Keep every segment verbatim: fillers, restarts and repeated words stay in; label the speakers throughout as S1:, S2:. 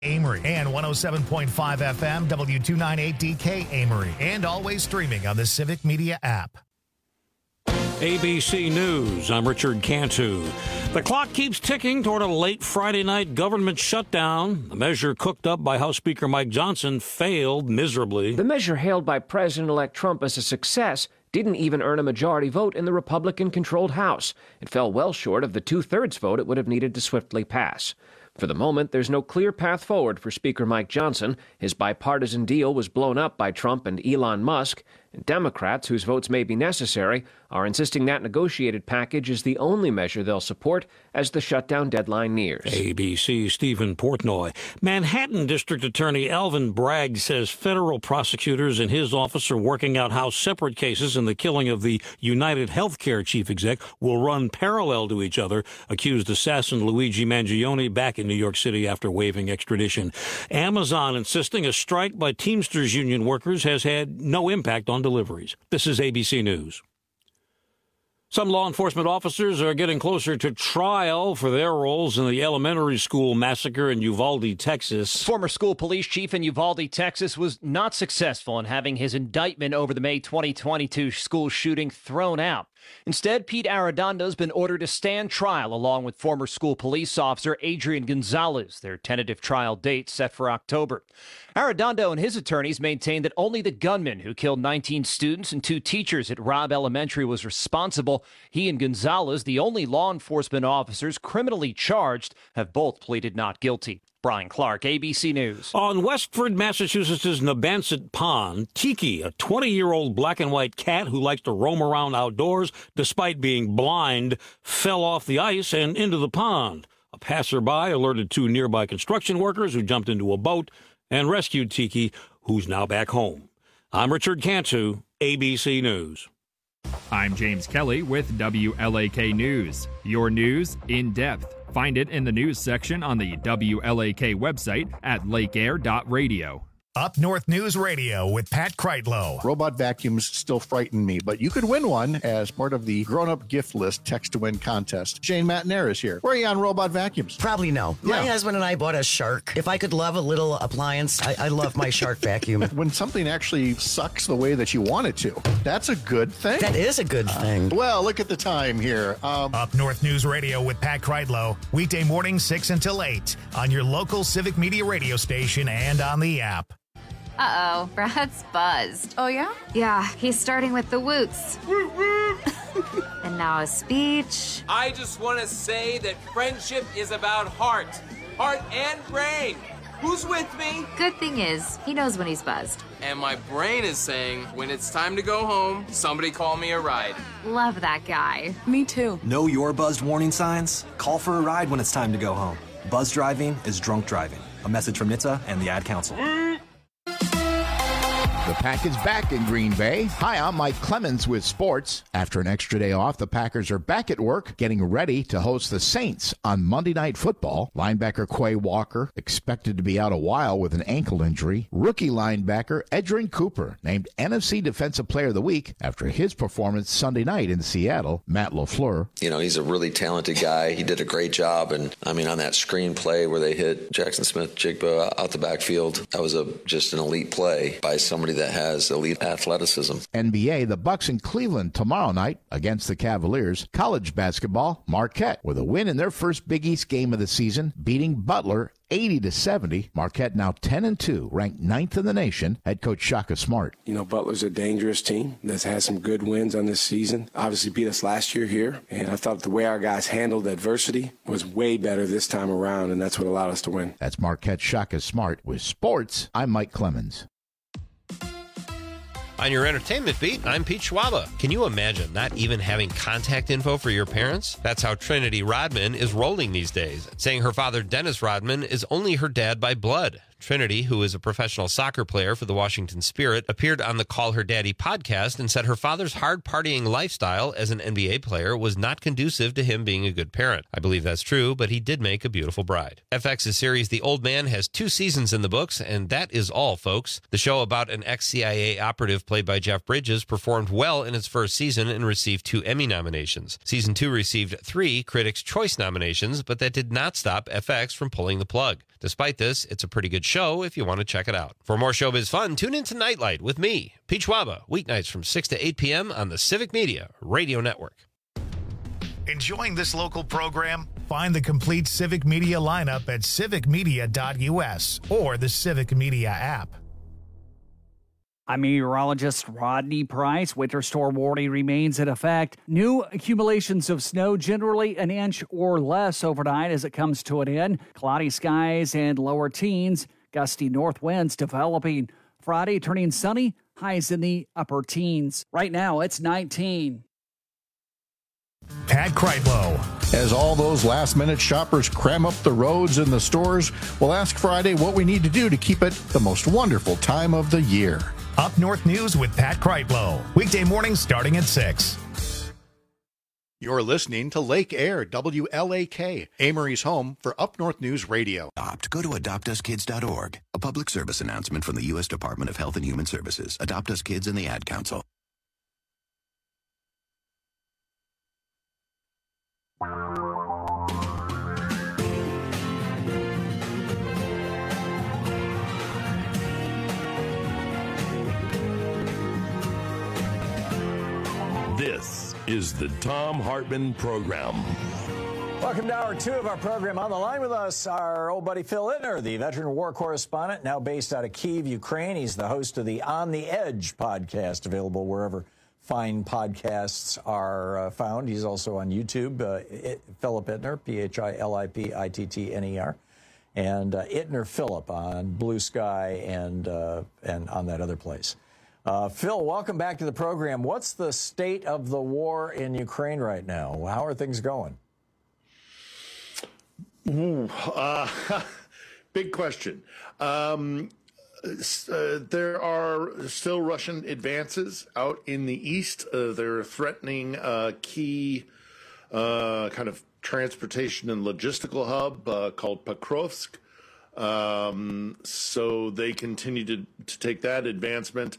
S1: Amory and one oh seven point five F M, W two ninety-eight D K Amory, and always streaming on the Civic Media app.
S2: A B C News, I'm Richard Cantu. The clock keeps ticking toward a late Friday night government shutdown. The measure cooked up by House Speaker Mike Johnson failed miserably.
S3: The measure hailed by President-elect Trump as a success didn't even earn a majority vote in the Republican-controlled House. It fell well short of the two-thirds vote it would have needed to swiftly pass. For the moment, there's no clear path forward for Speaker Mike Johnson. His bipartisan deal was blown up by Trump and Elon Musk. And Democrats, whose votes may be necessary, are insisting that negotiated package is the only measure they'll support as the shutdown deadline nears.
S2: A B C's Stephen Portnoy. Manhattan District Attorney Alvin Bragg says federal prosecutors in his office are working out how separate cases in the killing of the United Healthcare chief exec will run parallel to each other, accused assassin Luigi Mangione back in New York City after waiving extradition. Amazon insisting a strike by Teamsters union workers has had no impact on deliveries. This is A B C News. Some law enforcement officers are getting closer to trial for their roles in the elementary school massacre in Uvalde, Texas.
S4: Former school police chief in Uvalde, Texas, was not successful in having his indictment over the May twenty twenty-two school shooting thrown out. Instead, Pete Arredondo's been ordered to stand trial along with former school police officer Adrian Gonzalez, their tentative trial date set for October. Arredondo and his attorneys maintain that only the gunman who killed nineteen students and two teachers at Robb Elementary was responsible. He and Gonzalez, the only law enforcement officers criminally charged, have both pleaded not guilty. Brian Clark, A B C News.
S2: On Westford, Massachusetts' Nabansett Pond, Tiki, a twenty-year-old black and white cat who likes to roam around outdoors despite being blind, fell off the ice and into the pond. A passerby alerted two nearby construction workers who jumped into a boat and rescued Tiki, who's now back home. I'm Richard Cantu, A B C News.
S5: I'm James Kelly with W L A K News. Your news in depth. Find it in the news section on the W L A K website at lake air dot radio.
S1: Up North News Radio with Pat Kreitlow.
S6: Robot vacuums still frighten me, but you could win one as part of the grown-up gift list text-to-win contest. Shane Matnair is here. Where are you on robot vacuums?
S7: Probably no. Yeah. My husband and I bought a Shark. If I could love a little appliance, I, I love my Shark vacuum.
S6: When something actually sucks the way that you want it to, that's a good thing.
S7: That is a good thing.
S6: Uh, well, look at the time here. Um,
S1: Up North News Radio with Pat Kreitlow. Weekday mornings six until eight on your local Civic Media radio station and on the app.
S8: Uh-oh, Brad's buzzed.
S9: Oh, yeah?
S8: Yeah, he's starting with the woots. And now a speech.
S10: I just want to say that friendship is about heart. Heart and brain. Who's with me?
S8: Good thing is, he knows when he's buzzed.
S10: And my brain is saying, when it's time to go home, somebody call me a ride.
S8: Love that guy.
S9: Me too.
S11: Know your buzzed warning signs? Call for a ride when it's time to go home. Buzz driving is drunk driving. A message from N H T S A and the Ad Council.
S12: The Pack is back in Green Bay. Hi, I'm Mike Clemens with sports. After an extra day off, the Packers are back at work, getting ready to host the Saints on Monday Night Football. Linebacker Quay Walker expected to be out a while with an ankle injury. Rookie linebacker Edgerrin Cooper named N F C Defensive Player of the Week after his performance Sunday night in Seattle. Matt LaFleur.
S13: You know, he's a really talented guy. He did a great job. And, I mean, on that screen play where they hit Jackson Smith-Jigba out the backfield, that was a just an elite play by somebody that has elite athleticism.
S12: N B A, the Bucks in Cleveland tomorrow night against the Cavaliers. College basketball, Marquette with a win in their first Big East game of the season, beating Butler eighty to seventy. Marquette now ten and two, ranked ninth in the nation. Head coach Shaka Smart.
S14: You know, Butler's a dangerous team that's had some good wins on this season. Obviously beat us last year here, and I thought the way our guys handled adversity was way better this time around, and that's what allowed us to win.
S12: That's Marquette Shaka Smart. With sports, I'm Mike Clemens.
S15: On your entertainment beat, I'm Pete Schwaba. Can you imagine not even having contact info for your parents? That's how Trinity Rodman is rolling these days, saying her father, Dennis Rodman, is only her dad by blood. Trinity, who is a professional soccer player for the Washington Spirit, appeared on the Call Her Daddy podcast and said her father's hard-partying lifestyle as an N B A player was not conducive to him being a good parent. I believe that's true, but he did make a beautiful bride. F X's series The Old Man has two seasons in the books, and that is all, folks. The show about an ex-C I A operative played by Jeff Bridges performed well in its first season and received two Emmy nominations. Season two received three Critics' Choice nominations, but that did not stop F X from pulling the plug. Despite this, it's a pretty good show if you want to check it out. For more showbiz fun, tune in to Nightlight with me, Pete Schwaba, weeknights from six to eight p.m. on the Civic Media Radio Network.
S1: Enjoying this local program? Find the complete Civic Media lineup at civic media dot u s or the Civic Media app.
S9: I'm meteorologist Rodney Price. Winter storm warning remains in effect. New accumulations of snow, generally an inch or less overnight as it comes to an end. Cloudy skies and lower teens. Gusty north winds developing. Friday turning sunny. Highs in the upper teens. Right now it's nineteen.
S1: Pat Kreitlow.
S6: As all those last-minute shoppers cram up the roads and the stores, we'll ask Friday what we need to do to keep it the most wonderful time of the year.
S1: Up North News with Pat Kreitlow. Weekday mornings starting at six.
S6: You're listening to Lake Air, W L A K, Amory's home for Up North News Radio.
S16: Adopt. Go to adopt us kids dot org. A public service announcement from the U S Department of Health and Human Services, Adopt Us Kids, and the Ad Council.
S17: This is the Thom Hartmann Program.
S18: Welcome to hour two of our program. On the line with us, our old buddy Phil Ittner, the veteran war correspondent, now based out of Kyiv, Ukraine. He's the host of the On the Edge podcast, available wherever fine podcasts are uh, found. He's also on YouTube, uh, it, Philip Ittner, P H I L I P I T T N E R, and uh, Ittner Philip on Blue Sky and, uh, and on that other place. Uh, Phil, welcome back to the program. What's the state of the war in Ukraine right now? How are things going?
S19: Ooh, uh, big question. Um, uh, there are still Russian advances out in the east. Uh, they're threatening a key uh, kind of transportation and logistical hub uh, called Pokrovsk. Um, so they continue to, to take that advancement.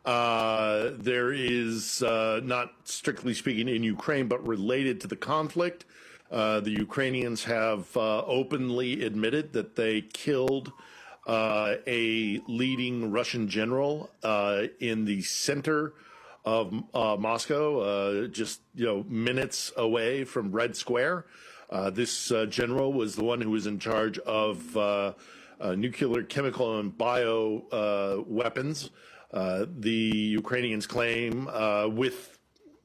S19: Uh, there is, uh, not strictly speaking in Ukraine, but related to the conflict. Uh, the Ukrainians have uh, openly admitted that they killed uh, a leading Russian general uh, in the center of uh, Moscow, uh, just you know minutes away from Red Square. Uh, this uh, general was the one who was in charge of uh, uh, nuclear, chemical, and bio uh, weapons. Uh, the Ukrainians claim, uh, with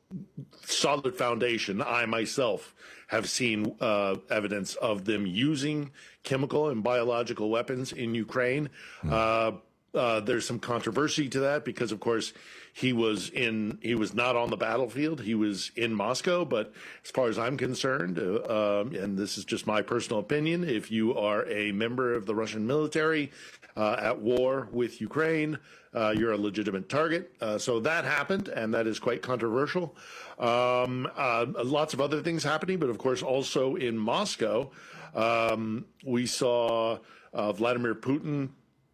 S19: solid foundation, I myself have seen uh, evidence of them using chemical and biological weapons in Ukraine. Mm. Uh, uh, there's some controversy to that because, of course, he was in he was not on the battlefield. He was in Moscow. But as far as I'm concerned, uh, um, and this is just my personal opinion, if you are a member of the Russian military uh, at war with Ukraine, Uh, you're a legitimate target. Uh, so that happened, and that is quite controversial. Um, uh, lots of other things happening, but of course also in Moscow, um, we saw uh, Vladimir Putin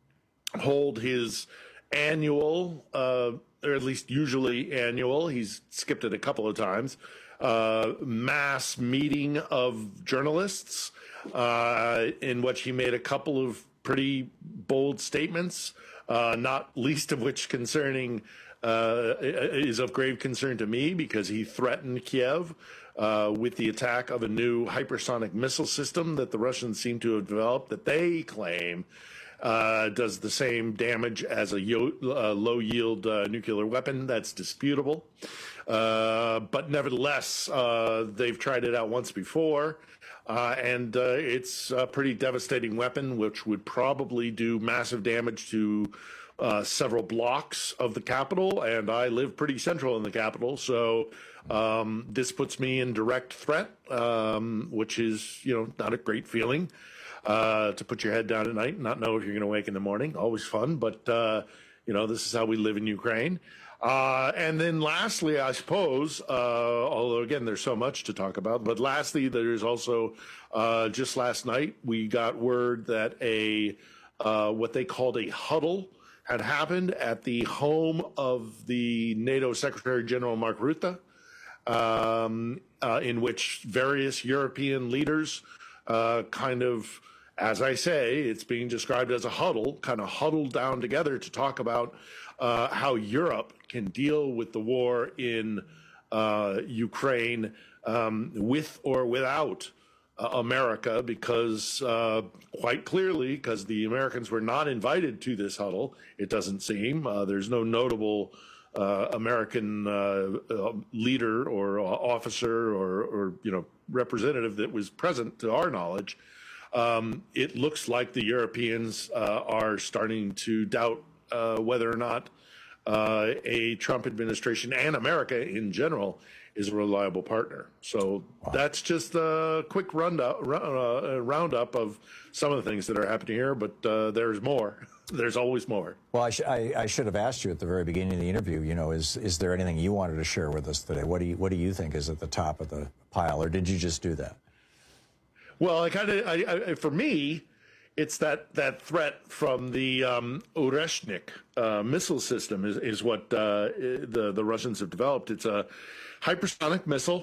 S19: hold his annual, uh, or at least usually annual, he's skipped it a couple of times, uh, mass meeting of journalists uh, in which he made a couple of pretty bold statements. Uh, not least of which concerning uh, is of grave concern to me because he threatened Kiev uh, with the attack of a new hypersonic missile system that the Russians seem to have developed that they claim uh, does the same damage as a yo- uh, low-yield uh, nuclear weapon. That's disputable. Uh, but nevertheless, uh, they've tried it out once before. Uh, and uh, it's a pretty devastating weapon, which would probably do massive damage to uh, several blocks of the capital. And I live pretty central in the capital, so um, this puts me in direct threat, um, which is, you know, not a great feeling uh, to put your head down at night and not know if you're going to wake in the morning. Always fun, but uh, you know, this is how we live in Ukraine. Uh, and then lastly, I suppose, uh, although again, there's so much to talk about, but lastly, there's also, uh, just last night, we got word that a, uh, what they called a huddle had happened at the home of the NATO Secretary General Mark Rutte, um, uh, in which various European leaders, uh, kind of as I say, it's being described as a huddle, kind of huddled down together to talk about uh, how Europe can deal with the war in uh, Ukraine um, with or without uh, America, because uh, quite clearly, because the Americans were not invited to this huddle, it doesn't seem. Uh, there's no notable uh, American uh, uh, leader or uh, officer or, or, you know, representative that was present to our knowledge. Um, it looks like the Europeans uh, are starting to doubt uh, whether or not uh, a Trump administration and America in general is a reliable partner. So wow. That's just a quick rundown, uh, roundup of some of the things that are happening here, but uh, there's more. There's always more.
S18: Well, I, sh I, I should have asked you at the very beginning of the interview, you know, is, is there anything you wanted to share with us today? What do you, what do you think is at the top of the pile, or did you just do that?
S19: Well, I kind of, I, I, for me, it's that, that threat from the um, Oreshnik uh, missile system is, is what uh, the, the Russians have developed. It's a hypersonic missile,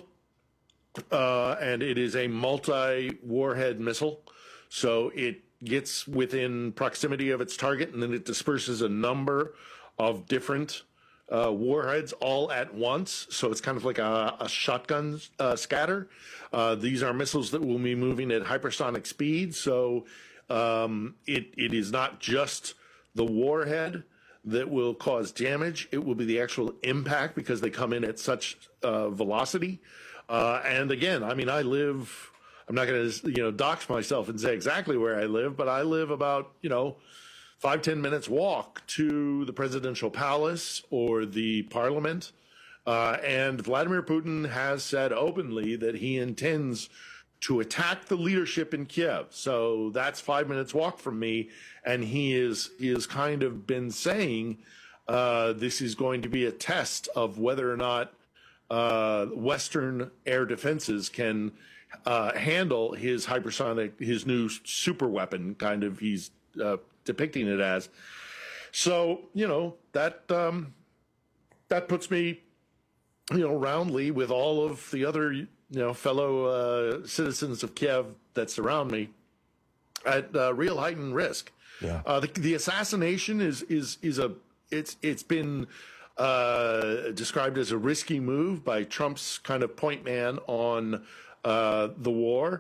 S19: uh, and it is a multi-warhead missile. So it gets within proximity of its target, and then it disperses a number of different Uh, warheads all at once, so it's kind of like a, a shotgun uh, scatter. Uh, these are missiles that will be moving at hypersonic speed, so um, it, it is not just the warhead that will cause damage. It will be the actual impact, because they come in at such uh, velocity. Uh, and again, I mean, I live, I'm not going to, you know, dox myself and say exactly where I live, but I live about, you know, five, ten minutes walk to the presidential palace or the parliament. Uh, and Vladimir Putin has said openly that he intends to attack the leadership in Kiev. So that's five minutes walk from me. And he is, he has kind of been saying uh, this is going to be a test of whether or not uh, Western air defenses can uh, handle his hypersonic, his new super weapon, kind of, he's uh, depicting it as. So, you know, that um, that puts me, you know, roundly with all of the other, you know, fellow uh, citizens of Kiev that surround me at uh, real heightened risk. Yeah. Uh, the, the assassination is is is a it's it's been uh, described as a risky move by Trump's kind of point man on uh, the war.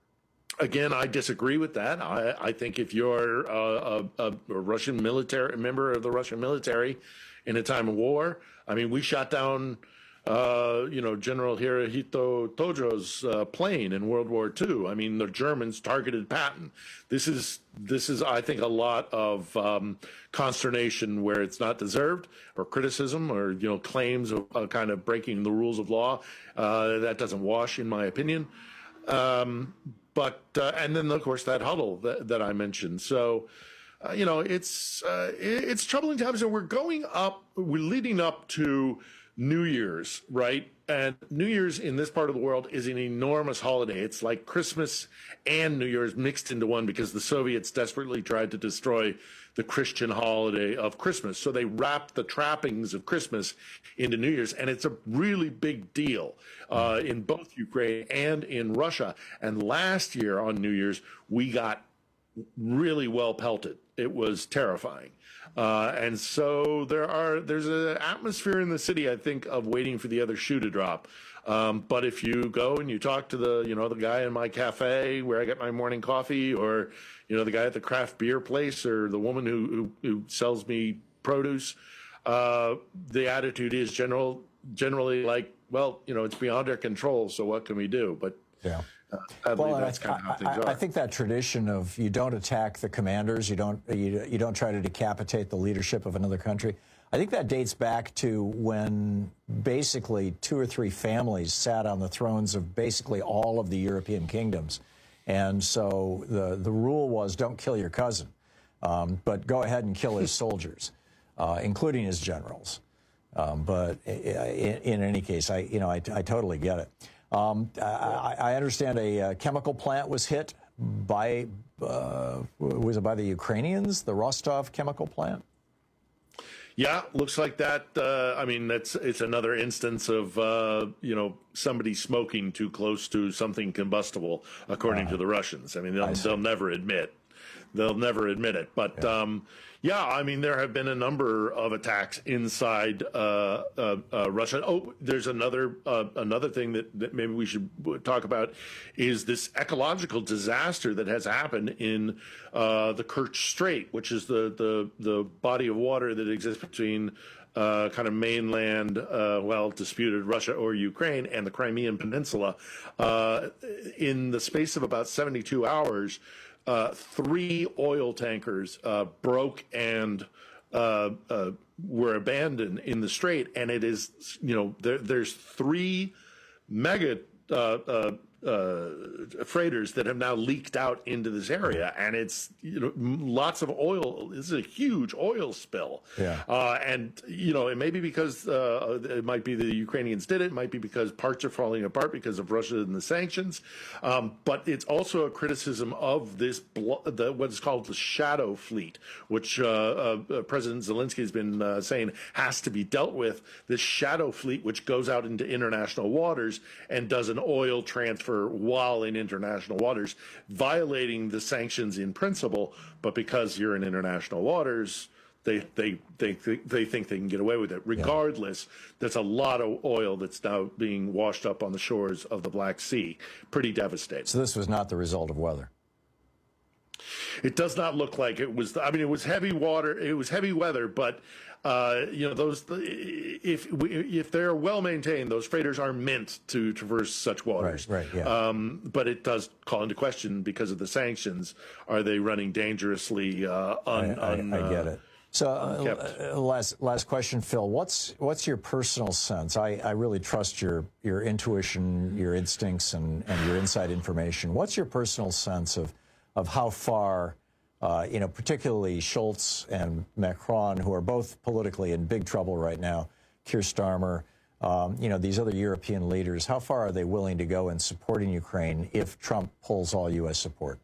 S19: Again, I disagree with that. I, I think if you're a, a, a Russian military, a member of the Russian military in a time of war, I mean, we shot down, uh, you know, General Hirohito Tojo's uh, plane in World War Two. I mean, the Germans targeted Patton. This is, this is, I think, a lot of um, consternation where it's not deserved, or criticism, or, you know, claims of uh, kind of breaking the rules of law. Uh, that doesn't wash, in my opinion. Um, But, uh, and then, of course, that huddle that, that I mentioned. So, uh, you know, it's, uh, it's troubling times, and we're going up, we're leading up to New Year's, right? And New Year's in this part of the world is an enormous holiday. It's like Christmas and New Year's mixed into one, because the Soviets desperately tried to destroy the Christian holiday of Christmas. So they wrapped the trappings of Christmas into New Year's, and it's a really big deal uh, in both Ukraine and in Russia. And last year on New Year's, we got really well pelted. It was terrifying. Uh, and so there are, there's an atmosphere in the city, I think, of waiting for the other shoe to drop. Um, but if you go and you talk to the, you know, the guy in my cafe where I get my morning coffee, or, you know, the guy at the craft beer place, or the woman who, who, who sells me produce, uh, the attitude is general, generally like, well, you know, it's beyond our control, so what can we do? But
S18: yeah.
S19: Uh, I believe
S18: well,
S19: that's
S18: I,
S19: kind of how things
S18: I,
S19: are.
S18: I think that tradition of you don't attack the commanders, you don't you, you don't try to decapitate the leadership of another country. I think that dates back to when basically two or three families sat on the thrones of basically all of the European kingdoms, and so the the rule was don't kill your cousin, um, but go ahead and kill his soldiers, uh, including his generals. Um, but in, in any case, I you know I, I totally get it. Um, I, I understand a, a chemical plant was hit by, uh, was it by the Ukrainians, the Rostov chemical plant?
S19: Yeah, looks like that. Uh, I mean, that's it's another instance of uh, you know somebody smoking too close to something combustible, according uh, to the Russians. I mean, they'll, I they'll never admit they'll never admit it. But yeah. Um, yeah, I mean, there have been a number of attacks inside uh, uh, uh, Russia. Oh, there's another uh, another thing that, that maybe we should talk about is this ecological disaster that has happened in uh, the Kerch Strait, which is the, the, the body of water that exists between uh, kind of mainland, uh, well, disputed Russia or Ukraine and the Crimean Peninsula. Uh, in the space of about seventy-two hours, Uh, three oil tankers uh, broke and uh, uh, were abandoned in the strait, and it is, you know, there, there's three mega uh, uh, uh, freighters that have now leaked out into this area, and it's, you know, lots of oil. This is a huge oil spill.
S18: Yeah.
S19: Uh, and, you know, it may be because uh, it might be the Ukrainians did it. It might be because parts are falling apart because of Russia and the sanctions. Um, but it's also a criticism of this, blo- the, what's called the shadow fleet, which uh, uh, President Zelensky has been uh, saying has to be dealt with. This shadow fleet, which goes out into international waters and does an oil transfer while in international waters, violating the sanctions in principle, but because you're in international waters, they they they they think they can get away with it. Regardless, yeah. There's a lot of oil that's now being washed up on the shores of the Black Sea. Pretty devastating.
S18: So this was not the result of weather.
S19: It does not look like it was. I mean, it was heavy water. It was heavy weather, but uh, you know, those if if they're well maintained, those freighters are meant to traverse such waters.
S18: Right. Right. Yeah.
S19: Um, but it does call into question because of the sanctions. Are they running dangerously? Uh, un,
S18: I, I,
S19: un,
S18: I get it. So uh, last last question, Phil. What's what's your personal sense? I, I really trust your your intuition, your instincts, and, and your inside information. What's your personal sense of of how far, uh, you know, particularly Scholz and Macron, who are both politically in big trouble right now, Keir Starmer, um, you know, these other European leaders, how far are they willing to go in supporting Ukraine if Trump pulls all U S support,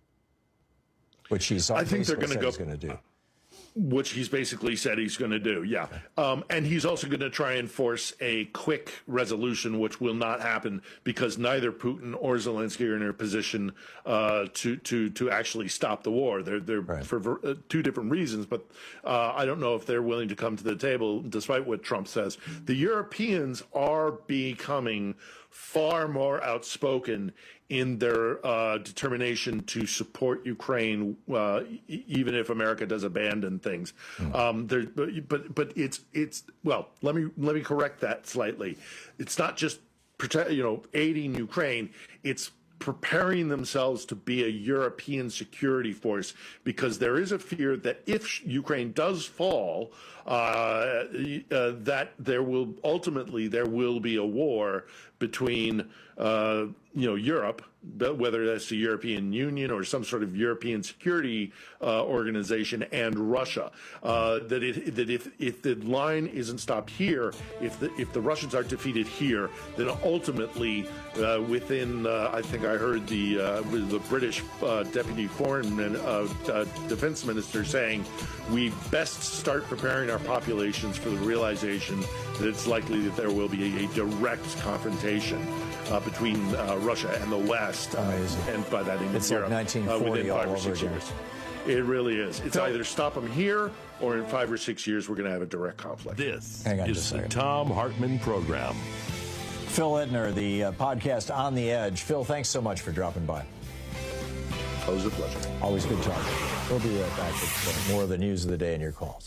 S18: which he's
S19: I think they're going to go
S18: going to do?
S19: Which he's basically said he's going to do, yeah. Um, and he's also going to try and force a quick resolution, which will not happen because neither Putin or Zelensky are in a position uh, to to to actually stop the war. They're they're right. for uh, two different reasons, but uh, I don't know if they're willing to come to the table, despite what Trump says. The Europeans are becoming far more outspoken in their uh, determination to support Ukraine, uh, e- even if America does abandon things. Mm. Um, there, but, but but it's it's well. Let me let me correct that slightly. It's not just protect, you know, aiding Ukraine. It's preparing themselves to be a European security force, because there is a fear that if Ukraine does fall, uh, uh, that there will ultimately there will be a war between uh, you know Europe, whether that's the European Union or some sort of European security uh, organization, and Russia. Uh, that it, that if if the line isn't stopped here, if the if the Russians are defeated here, then ultimately uh, within uh, I think I heard the uh, the British uh, deputy foreign min, uh, uh, defense minister saying we best start preparing our populations for the realization that it's likely that there will be a, a direct confrontation uh, between uh, Russia and the West, uh, and by that in
S18: it's
S19: Europe,
S18: like nineteen forty
S19: uh, within five
S18: all
S19: or six
S18: over
S19: years. It really is. It's
S18: Phil,
S19: either stop them here, or in five or six years we're going to have a direct conflict.
S17: This
S18: Hang on
S17: is the Thom Hartmann Program.
S18: Phil Ittner, the uh, podcast On the Edge. Phil, thanks so much for dropping by.
S19: Always a pleasure.
S18: Always good talking. We'll be right back with more of the news of the day and your calls.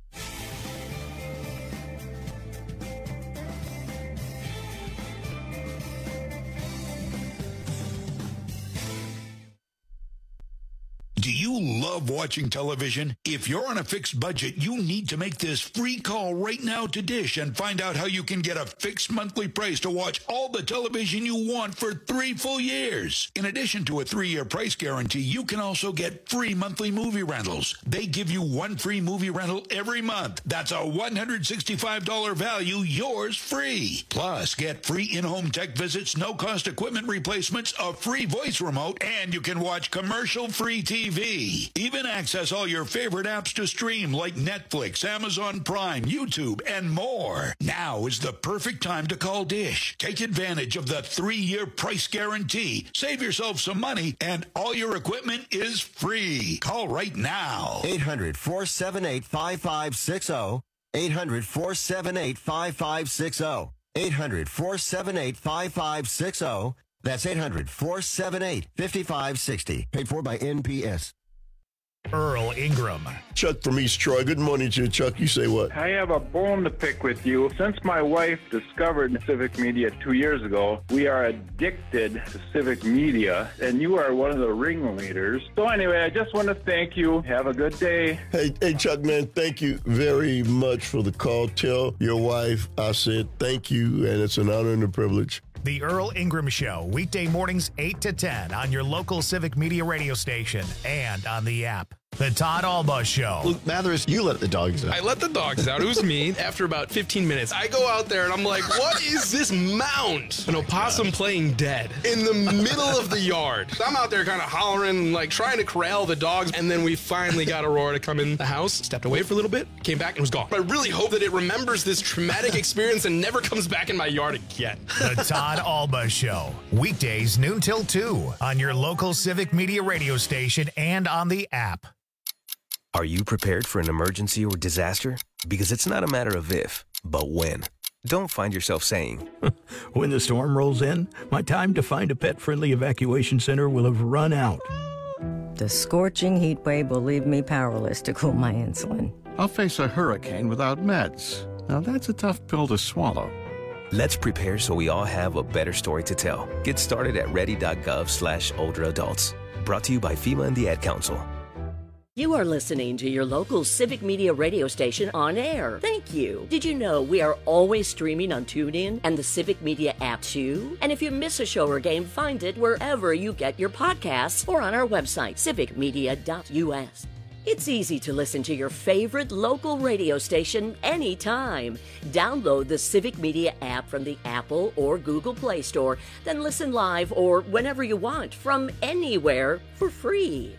S20: Do you love watching television? If you're on a fixed budget, you need to make this free call right now to Dish and find out how you can get a fixed monthly price to watch all the television you want for three full years. In addition to a three-year price guarantee, you can also get free monthly movie rentals. They give you one free movie rental every month. That's a one hundred sixty-five dollars value, yours free. Plus, get free in-home tech visits, no-cost equipment replacements, a free voice remote, and you can watch commercial-free T V V. Even access all your favorite apps to stream like Netflix, Amazon Prime, YouTube, and more. Now is the perfect time to call Dish. Take advantage of the three-year price guarantee. Save yourself some money, and all your equipment is free. Call right now.
S21: eight hundred, four seven eight, five five six zero. eight hundred, four seven eight, five five six zero. eight hundred, four seven eight, five five six zero. That's eight hundred, four seven eight, five five six zero. Paid for by N P S.
S1: Earl Ingram.
S22: Chuck from East Troy. Good morning to you, Chuck. You say what?
S23: I have a bone to pick with you. Since my wife discovered Civic Media two years ago, we are addicted to Civic Media, and you are one of the ringleaders. So anyway, I just want to thank you. Have a good day.
S22: Hey, hey, Chuck, man, thank you very much for the call. Tell your wife I said thank you, and it's an honor and a privilege.
S1: The Earl Ingram Show, weekday mornings eight to ten on your local Civic Media radio station and on the app. The Todd Alba Show.
S24: Luke Mathers, you let the dogs out.
S25: I let the dogs out. It was me. After about fifteen minutes, I go out there and I'm like, what is this mound? An opossum God. playing dead in the middle of the yard. So I'm out there kind of hollering, like trying to corral the dogs. And then we finally got Aurora to come in the house, stepped away for a little bit, came back and was gone. But I really hope that it remembers this traumatic experience and never comes back in my yard again.
S1: The Todd Alba Show. Weekdays noon till two on your local Civic Media radio station and on the app.
S26: Are you prepared for an emergency or disaster? Because it's not a matter of if, but when. Don't find yourself saying,
S27: when the storm rolls in, my time to find a pet-friendly evacuation center will have run out.
S28: The scorching heat wave will leave me powerless to cool my insulin.
S29: I'll face a hurricane without meds. Now that's a tough pill to swallow.
S26: Let's prepare so we all have a better story to tell. Get started at ready.gov slash older adults. Brought to you by FEMA and the Ad Council.
S30: You are listening to your local Civic Media radio station on air. Thank you. Did you know we are always streaming on TuneIn and the Civic Media app too? And if you miss a show or game, find it wherever you get your podcasts or on our website, civic media dot U S. It's easy to listen to your favorite local radio station anytime. Download the Civic Media app from the Apple or Google Play Store, then listen live or whenever you want from anywhere for free.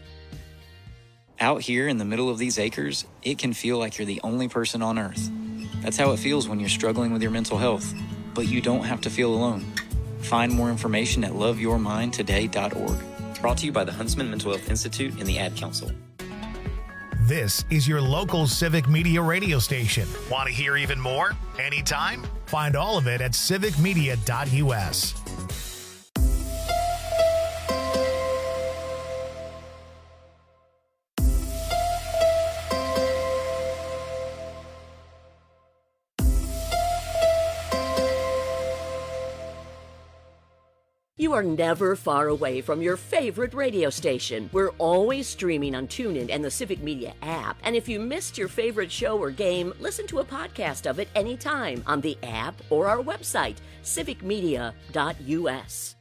S31: Out here in the middle of these acres, it can feel like you're the only person on Earth. That's how it feels when you're struggling with your mental health. But you don't have to feel alone. Find more information at love your mind today dot org. Brought to you by the Huntsman Mental Health Institute and the Ad Council.
S1: This is your local Civic Media radio station. Want to hear even more? Anytime? Find all of it at civic media dot U S.
S30: You are never far away from your favorite radio station. We're always streaming on TuneIn and the Civic Media app. And if you missed your favorite show or game, listen to a podcast of it anytime on the app or our website, civic media dot U S.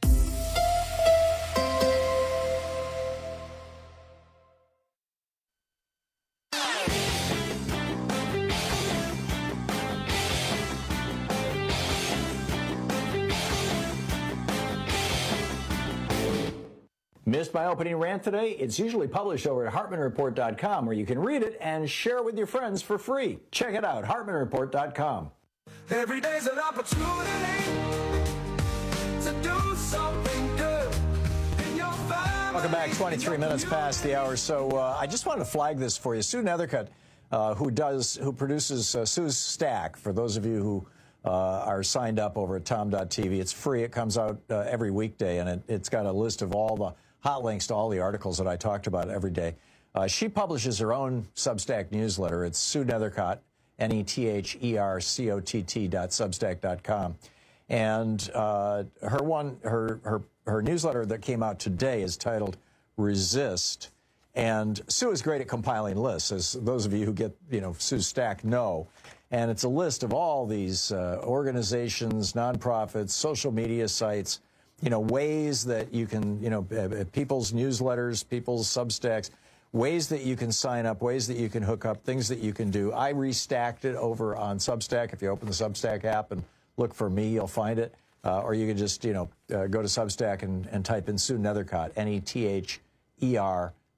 S18: Missed my opening rant today? It's usually published over at hartman report dot com, where you can read it and share it with your friends for free. Check it out, hartman report dot com.
S32: Every day's an opportunity to do something good in your family.
S18: Welcome back, twenty-three minutes past the hour. So uh, I just wanted to flag this for you. Sue Nethercutt, uh, who does, who produces uh, Sue's Stack, for those of you who uh, are signed up over at tom dot t v. It's free. It comes out uh, every weekday, and it, it's got a list of all the hot links to all the articles that I talked about every day. Uh, she publishes her own Substack newsletter. It's Sue Nethercott, N E T H E R C O T T dot substack dot com. And uh, her one, her, her, her newsletter that came out today is titled Resist. And Sue is great at compiling lists, as those of you who get, you know, Sue's Stack know. And it's a list of all these uh, organizations, nonprofits, social media sites, you know, ways that you can, you know, uh, people's newsletters, people's Substacks, ways that you can sign up, ways that you can hook up, things that you can do. I restacked it over on Substack. If you open the Substack app and look for me, you'll find it. Uh, or you can just, you know, uh, go to Substack and, and type in Sue Nethercott, N E T H E R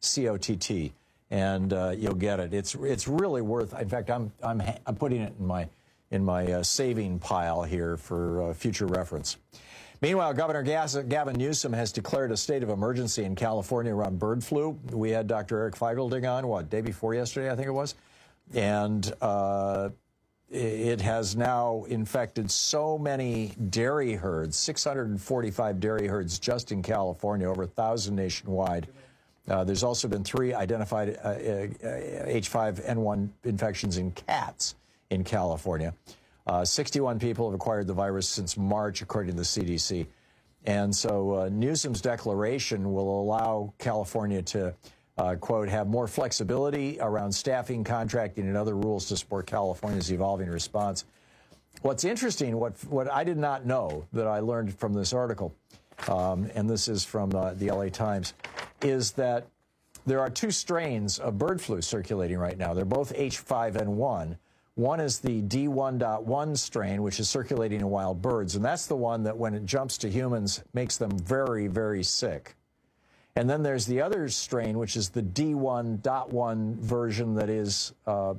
S18: C O T T, and uh, you'll get it. It's it's really worth. In fact, I'm I'm I'm putting it in my in my uh, saving pile here for uh, future reference. Meanwhile, Governor Gavin Newsom has declared a state of emergency in California around bird flu. We had Doctor Eric Feigl on, what, day before yesterday, I think it was? And uh, it has now infected so many dairy herds, six hundred forty-five dairy herds just in California, over one thousand nationwide. Uh, there's also been three identified uh, uh, H five N one infections in cats in California. Uh, sixty-one people have acquired the virus since March, according to the C D C. And so uh, Newsom's declaration will allow California to, uh, quote, have more flexibility around staffing, contracting, and other rules to support California's evolving response. What's interesting, what, what I did not know that I learned from this article, um, and this is from uh, the L A Times, is that there are two strains of bird flu circulating right now. They're both H five N one. One is the D one point one strain, which is circulating in wild birds, and that's the one that, when it jumps to humans, makes them very, very sick. And then there's the other strain, which is the D one point one version that is, uh,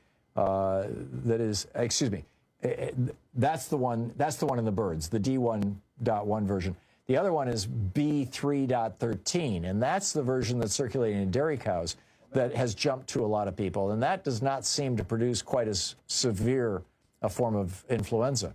S18: uh, that is, excuse me, that's the one, that's the one in the birds, the D one point one version. The other one is B three point thirteen, and that's the version that's circulating in dairy cows that has jumped to a lot of people, and that does not seem to produce quite as severe a form of influenza.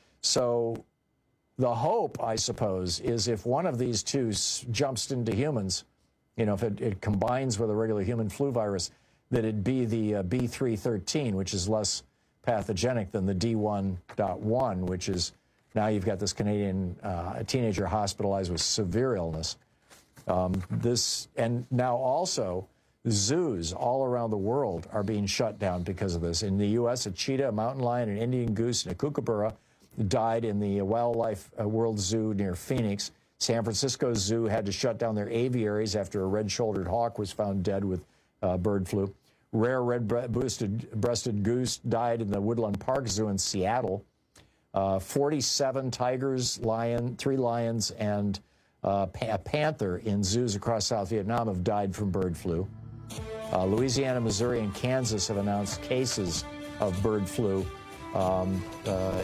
S18: So the hope, I suppose, is if one of these two jumps into humans, you know, if it, it combines with a regular human flu virus, that it'd be the uh, B three thirteen, which is less pathogenic than the D one point one, which is, now you've got this Canadian uh, teenager hospitalized with severe illness. Um, this, and now also, zoos all around the world are being shut down because of this. In the U S, a cheetah, a mountain lion, an Indian goose, and a kookaburra died in the Wildlife World Zoo near Phoenix. San Francisco Zoo had to shut down their aviaries after a red-shouldered hawk was found dead with uh, bird flu. Rare red-breasted goose died in the Woodland Park Zoo in Seattle. Uh, forty-seven tigers, lion, three lions, and uh, a panther in zoos across South Vietnam have died from bird flu. Uh, Louisiana, Missouri, and Kansas have announced cases of bird flu, um, uh,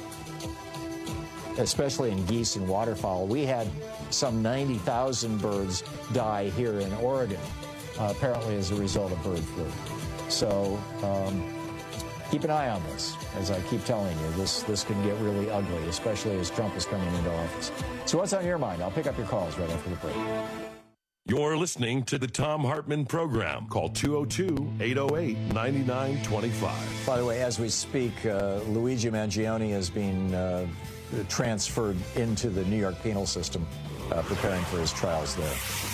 S18: especially in geese and waterfowl. We had some ninety thousand birds die here in Oregon, uh, apparently as a result of bird flu. So um, keep an eye on this. As I keep telling you, this, this can get really ugly, especially as Trump is coming into office. So what's on your mind? I'll pick up your calls right after the break.
S17: You're listening to the Thom Hartmann Program. Call two oh two, eight oh eight, nine nine two five.
S18: By the way, as we speak, uh, Luigi Mangione is being uh, transferred into the New York penal system, uh, preparing for his trials there.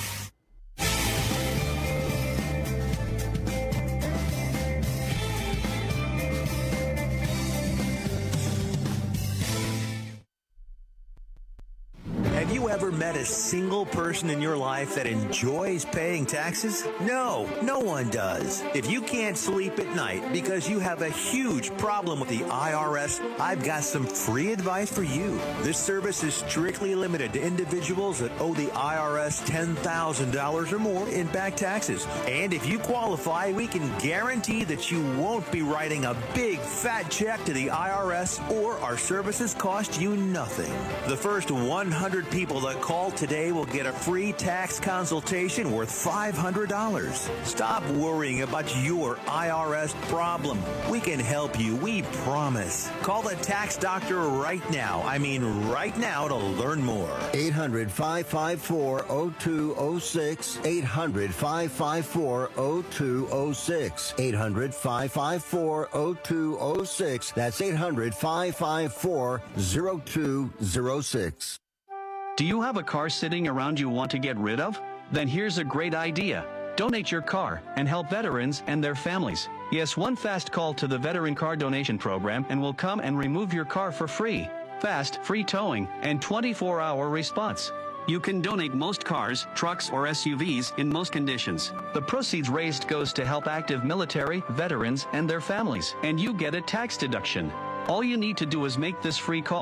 S2: Met a single person in your life that enjoys paying taxes? No, no one does. If you can't sleep at night because you have a huge problem with the I R S, I've got some free advice for you. This service is strictly limited to individuals that owe the I R S ten thousand dollars or more in back taxes. And if you qualify, we can guarantee that you won't be writing a big fat check to the I R S, or our services cost you nothing. The first one hundred people that call today will get a free tax consultation worth five hundred dollars. Stop worrying about your I R S problem. We can help you, we promise. Call the tax doctor right now. I mean right now to learn more.
S21: eight hundred, five five four, oh two oh six. eight hundred, five five four, oh two oh six. eight hundred, five five four, oh two oh six. That's eight hundred, five five four, oh two oh six.
S3: Do you have a car sitting around you want to get rid of? Then here's a great idea. Donate your car and help veterans and their families. Yes, one fast call to the Veteran Car Donation Program and we'll come and remove your car for free. Fast, free towing, and twenty-four hour response. You can donate most cars, trucks, or S U Vs in most conditions. The proceeds raised goes to help active military, veterans, and their families, and you get a tax deduction. All you need to do is make this free call.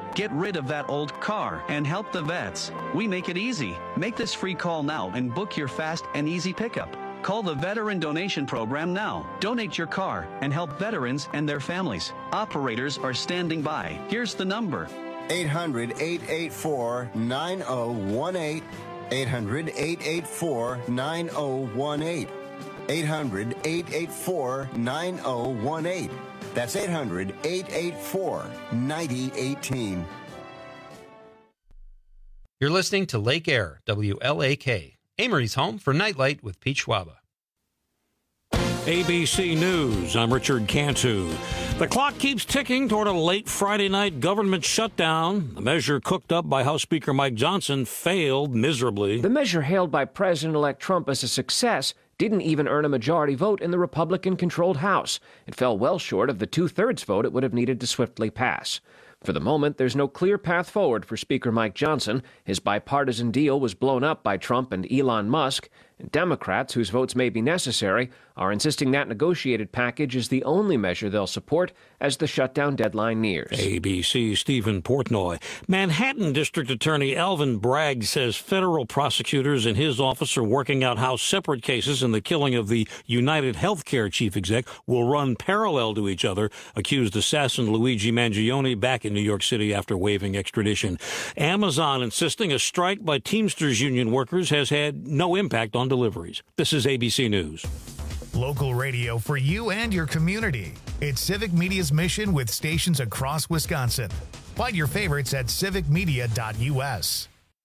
S3: Get rid of that old car and help the vets. We make it easy. Make this free call now and book your fast and easy pickup. Call the Veteran Donation Program now. Donate your car and help veterans and their families. Operators are standing by. Here's the number.
S21: eight hundred, eight eight four, nine oh one eight. eight hundred, eight eight four, nine oh one eight. eight hundred, eight eight four, nine oh one eight. That's eight hundred, eight eight four, nine oh one eight.
S4: You're listening to Lake Air, W L A K, Amory's home for Nightlight with Pete Schwaba.
S5: A B C News, I'm Richard Cantu. The clock keeps ticking toward a late Friday night government shutdown. The measure cooked up by House Speaker Mike Johnson failed miserably.
S6: The measure hailed by President-elect Trump as a success didn't even earn a majority vote in the Republican-controlled House. It fell well short of the two-thirds vote it would have needed to swiftly pass. For the moment, there's no clear path forward for Speaker Mike Johnson. His bipartisan deal was blown up by Trump and Elon Musk. And Democrats, whose votes may be necessary, are insisting that negotiated package is the only measure they'll support as the shutdown deadline nears.
S5: A B C Stephen Portnoy. Manhattan District Attorney Alvin Bragg says federal prosecutors in his office are working out how separate cases in the killing of the United Healthcare chief exec will run parallel to each other, accused assassin Luigi Mangione back in New York City after waiving extradition. Amazon insisting a strike by Teamsters union workers has had no impact on deliveries. This is A B C News.
S1: Local radio for you and your community. It's Civic Media's mission with stations across Wisconsin. Find your favorites at civic media dot U S.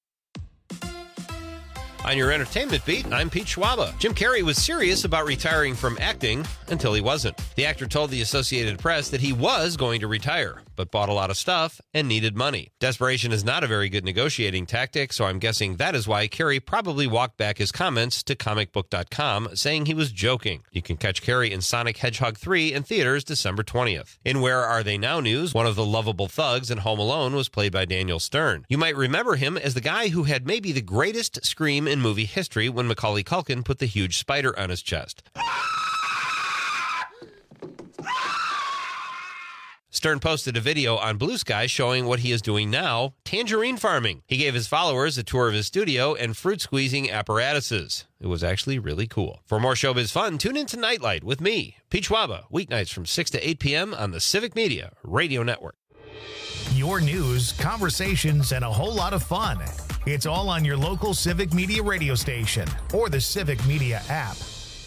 S7: On your entertainment beat, I'm Pete Schwaba. Jim Carrey was serious about retiring from acting until he wasn't. The actor told the Associated Press that he was going to retire, but bought a lot of stuff and needed money. Desperation is not a very good negotiating tactic, so I'm guessing that is why Carrey probably walked back his comments to comic book dot com, saying he was joking. You can catch Carrey in Sonic Hedgehog three in theaters December twentieth. In Where Are They Now news, one of the lovable thugs in Home Alone was played by Daniel Stern. You might remember him as the guy who had maybe the greatest scream in movie history when Macaulay Culkin put the huge spider on his chest. Stern posted a video on Blue Sky showing what he is doing now, tangerine farming. He gave his followers a tour of his studio and fruit squeezing apparatuses. It was actually really cool. For more showbiz fun, tune into Nightlight with me, Pete Schwaba, weeknights from six to eight p.m. on the Civic Media Radio Network.
S1: Your news, conversations, and a whole lot of fun. It's all on your local Civic Media radio station or the Civic Media app.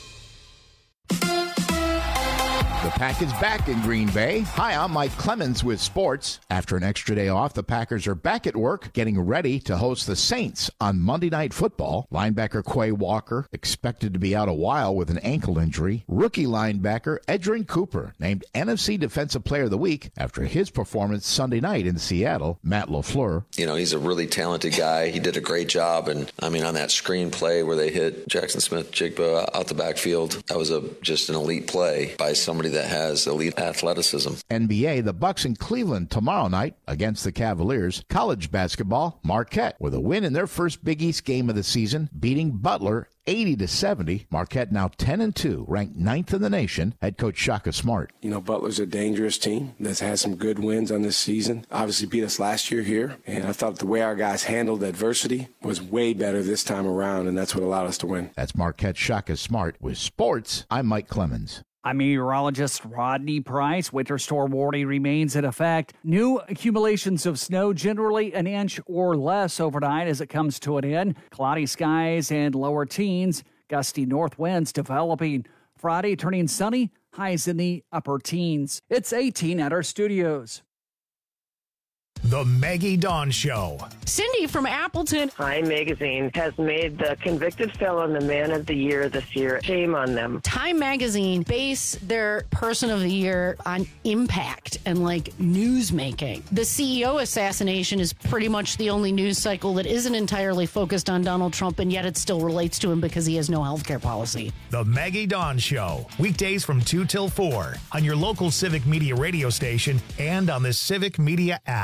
S8: The Pack is back in Green Bay. Hi, I'm Mike Clemens with sports. After an extra day off, the Packers are back at work, getting ready to host the Saints on Monday Night Football. Linebacker Quay Walker expected to be out a while with an ankle injury. Rookie linebacker Edgerrin Cooper named N F C Defensive Player of the Week after his performance Sunday night in Seattle. Matt LaFleur.
S9: You know, he's a really talented guy. He did a great job. And, I mean, on that screen play where they hit Jackson Smith-Jigba out the backfield, that was a just an elite play by somebody that has elite athleticism.
S8: N B A, the Bucks in Cleveland tomorrow night against the Cavaliers. College basketball, Marquette with a win in their first Big East game of the season, beating Butler eighty to seventy. Marquette now ten and two, ranked ninth in the nation. Head coach Shaka Smart.
S10: You know, Butler's a dangerous team that's had some good wins on this season. Obviously beat us last year here, and I thought the way our guys handled adversity was way better this time around, and that's what allowed us to win.
S8: That's Marquette Shaka Smart. With sports, I'm Mike Clemens.
S11: I'm meteorologist Rodney Price. Winter storm warning remains in effect. New accumulations of snow, generally an inch or less overnight as it comes to an end. Cloudy skies and lower teens. Gusty north winds developing. Friday turning sunny. Highs in the upper teens. It's eighteen at our studios.
S1: The Maggie Dawn Show.
S12: Cindy from Appleton.
S13: Time Magazine has made the convicted felon the man of the year this year. Shame on them.
S12: Time Magazine base their person of the year on impact and like news making. The C E O assassination is pretty much the only news cycle that isn't entirely focused on Donald Trump, and yet it still relates to him because he has no health care policy.
S1: The Maggie Dawn Show. Weekdays from two till four on your local Civic Media radio station and on the Civic Media app.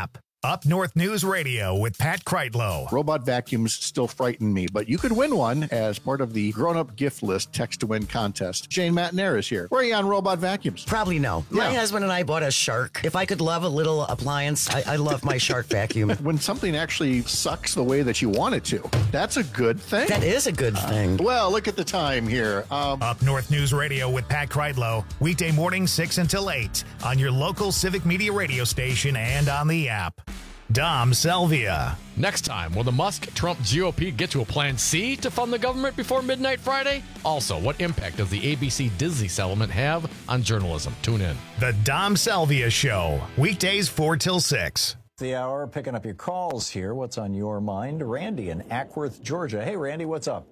S1: Up North News Radio with Pat Kreitlow.
S8: Robot vacuums still frighten me, but you could win one as part of the grown-up gift list text to win contest. Jane Matnair is here. Where are you on robot vacuums?
S14: Probably no. My
S8: Yeah.
S14: husband and I bought a Shark. If I could love a little appliance, I, I love my Shark vacuum.
S8: When something actually sucks the way that you want it to, that's a good thing.
S14: That is a good thing.
S8: Well, look at the time here. Um,
S1: Up North News Radio with Pat Kreitlow, weekday mornings six until eight on your local Civic Media radio station and on the app. Dom Selvia.
S15: Next time, will the Musk-Trump G O P get to a plan C to fund the government before midnight Friday? Also, what impact does the A B C-Disney settlement have on journalism? Tune in.
S1: The Dom Selvia Show, weekdays four till six.
S18: The hour, picking up your calls here. What's on your mind? Randy in Ackworth, Georgia. Hey, Randy, what's up?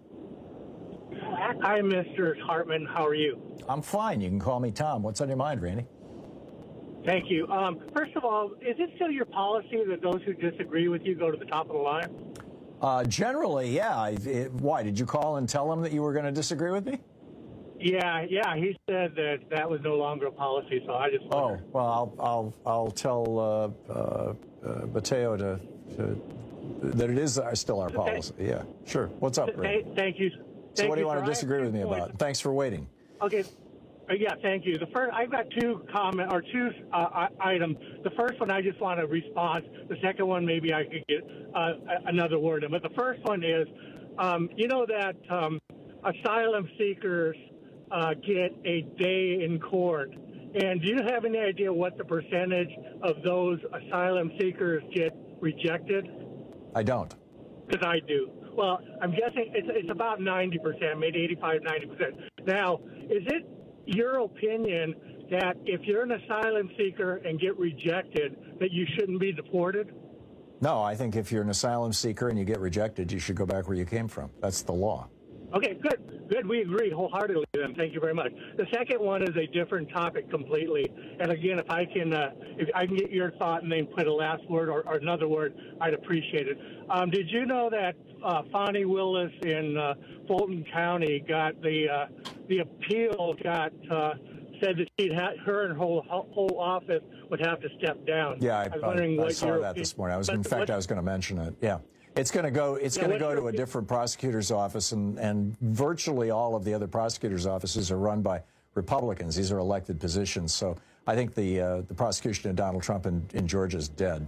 S16: Hi, Mister Hartman. How are you?
S18: I'm fine. You can call me Tom. What's on your mind, Randy?
S16: Thank you. Um, first of all, is it still your policy that those who disagree with you go to the top of the line?
S18: Uh, generally, yeah. I, it, why? Did you call and tell him that you were going to disagree with me?
S16: Yeah, yeah. He said that that was no longer a policy, so I just
S18: Oh,
S16: wondered.
S18: well, I'll I'll I'll tell uh, uh, uh, Mateo to, to that it is our, still our policy. Yeah, sure. What's up, Randy?
S16: Thank, thank you.
S18: So
S16: Thank
S18: what do you
S16: sir.
S18: want
S16: I
S18: to
S16: have
S18: disagree
S16: two
S18: with me
S16: points.
S18: about? Thanks for waiting.
S16: Okay. Uh, yeah, thank you. The first, I've got two comment or two uh, items. The first one, I just want to respond. The second one, maybe I could get uh, another word in. But the first one is, um, you know that um, asylum seekers uh, get a day in court. And do you have any idea what the percentage of those asylum seekers get rejected?
S18: I don't.
S16: Because I do. Well, I'm guessing it's, it's about ninety percent, maybe eighty-five, ninety percent. Now, is it your opinion that if you're an asylum seeker and get rejected, that you shouldn't be deported?
S18: No, I think if you're an asylum seeker and you get rejected, you should go back where you came from. That's the law.
S16: Okay, good. Good. We agree wholeheartedly then. Thank you very much. The second one is a different topic completely. And again, if I can uh, if I can get your thought and then put a last word or, or another word, I'd appreciate it. Um, did you know that uh, Fonnie Willis in uh, Fulton County got the uh, the appeal got uh, said that she'd ha- her and her whole, whole office would have to step down?
S18: Yeah, I,
S16: I was
S18: I,
S16: wondering
S18: I
S16: what
S18: saw
S16: your
S18: that
S16: opinion-
S18: this morning. I was,
S16: but
S18: in fact,
S16: what-
S18: I was going to mention it. Yeah. It's going to go. It's
S16: Yeah,
S18: going to
S16: what's
S18: go
S16: your-
S18: to a different prosecutor's office, and, and virtually all of the other prosecutors' offices are run by Republicans. These are elected positions. So I think the uh, the prosecution of Donald Trump in, in Georgia is dead.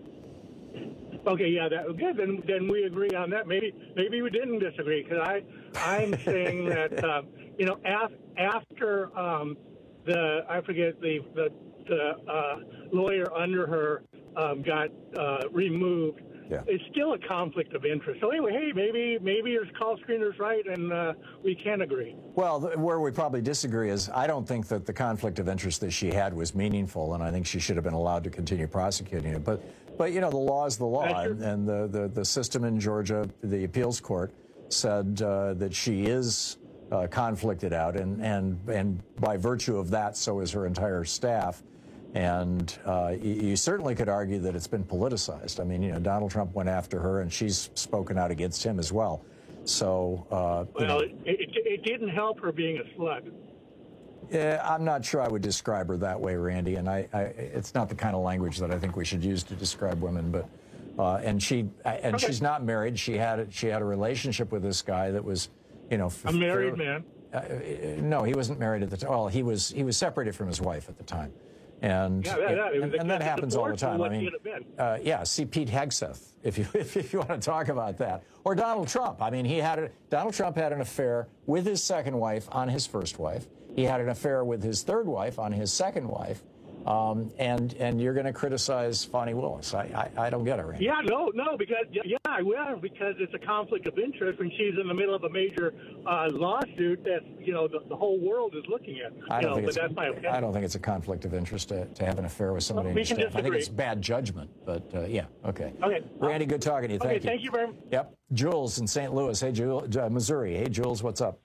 S16: Okay, yeah, that good. Then, then we agree on that. Maybe, maybe we didn't disagree because I, I'm saying that uh, you know, af- after um, the I forget the the, the uh, lawyer under her um, got uh, removed.
S18: Yeah.
S16: It's still a conflict of interest. So anyway, hey, maybe maybe your call screener's right, and uh, we can agree.
S18: Well, th- where we probably disagree is I don't think that the conflict of interest that she had was meaningful, and I think she should have been allowed to continue prosecuting it. But, but you know, the law is the law,
S16: That's
S18: and, and the, the, the system in Georgia, the appeals court, said uh, that she is uh, conflicted out, and, and, and by virtue of that, so is her entire staff. And uh, you, you certainly could argue that it's been politicized. I mean, you know, Donald Trump went after her, and she's spoken out against him as well. So, uh, you know,
S16: Well, it, it, it didn't help her being a slut.
S18: yeah, I'm not sure I would describe her that way, Randy. And I, I, it's not the kind of language that I think we should use to describe women. But uh, and she and
S16: Okay.
S18: she's not married. She had she had a relationship with this guy that was, you know,
S16: A married
S18: fair-
S16: man.
S18: Uh, no, he wasn't married at the time. Well, he was he was separated from his wife at the time. And,
S16: Yeah, that- that- it was
S18: and,
S16: a-
S18: and that
S16: it's a
S18: happens all the
S16: divorce from
S18: time. I
S16: what he
S18: mean,
S16: had been.
S18: uh, yeah, see Pete Hegseth, if you if you want to talk about that, or Donald Trump. I mean, he had a, Donald Trump had an affair with his second wife on his first wife. He had an affair with his third wife on his second wife. Um, and and you're going to criticize Fonnie Willis. I, I I don't get it, Randy.
S16: Yeah, no, no, because yeah, I will, because it's a conflict of interest when she's in the middle of a major uh, lawsuit that you know the, the whole world is looking at.
S18: I
S16: You
S18: don't
S16: know,
S18: think
S16: but
S18: it's
S16: that's my opinion.
S18: I don't think it's a conflict of interest to, to have an affair with somebody
S16: Well,
S18: in
S16: we
S18: your
S16: can
S18: staff. I think
S16: disagree.
S18: it's bad judgment, but uh, yeah, okay.
S16: Okay.
S18: Randy, good talking to you.
S16: Okay,
S18: Thank you.
S16: thank you very much.
S18: Yep. Jules in Saint Louis. Hey, Jules, uh, Missouri. Hey, Jules, what's up?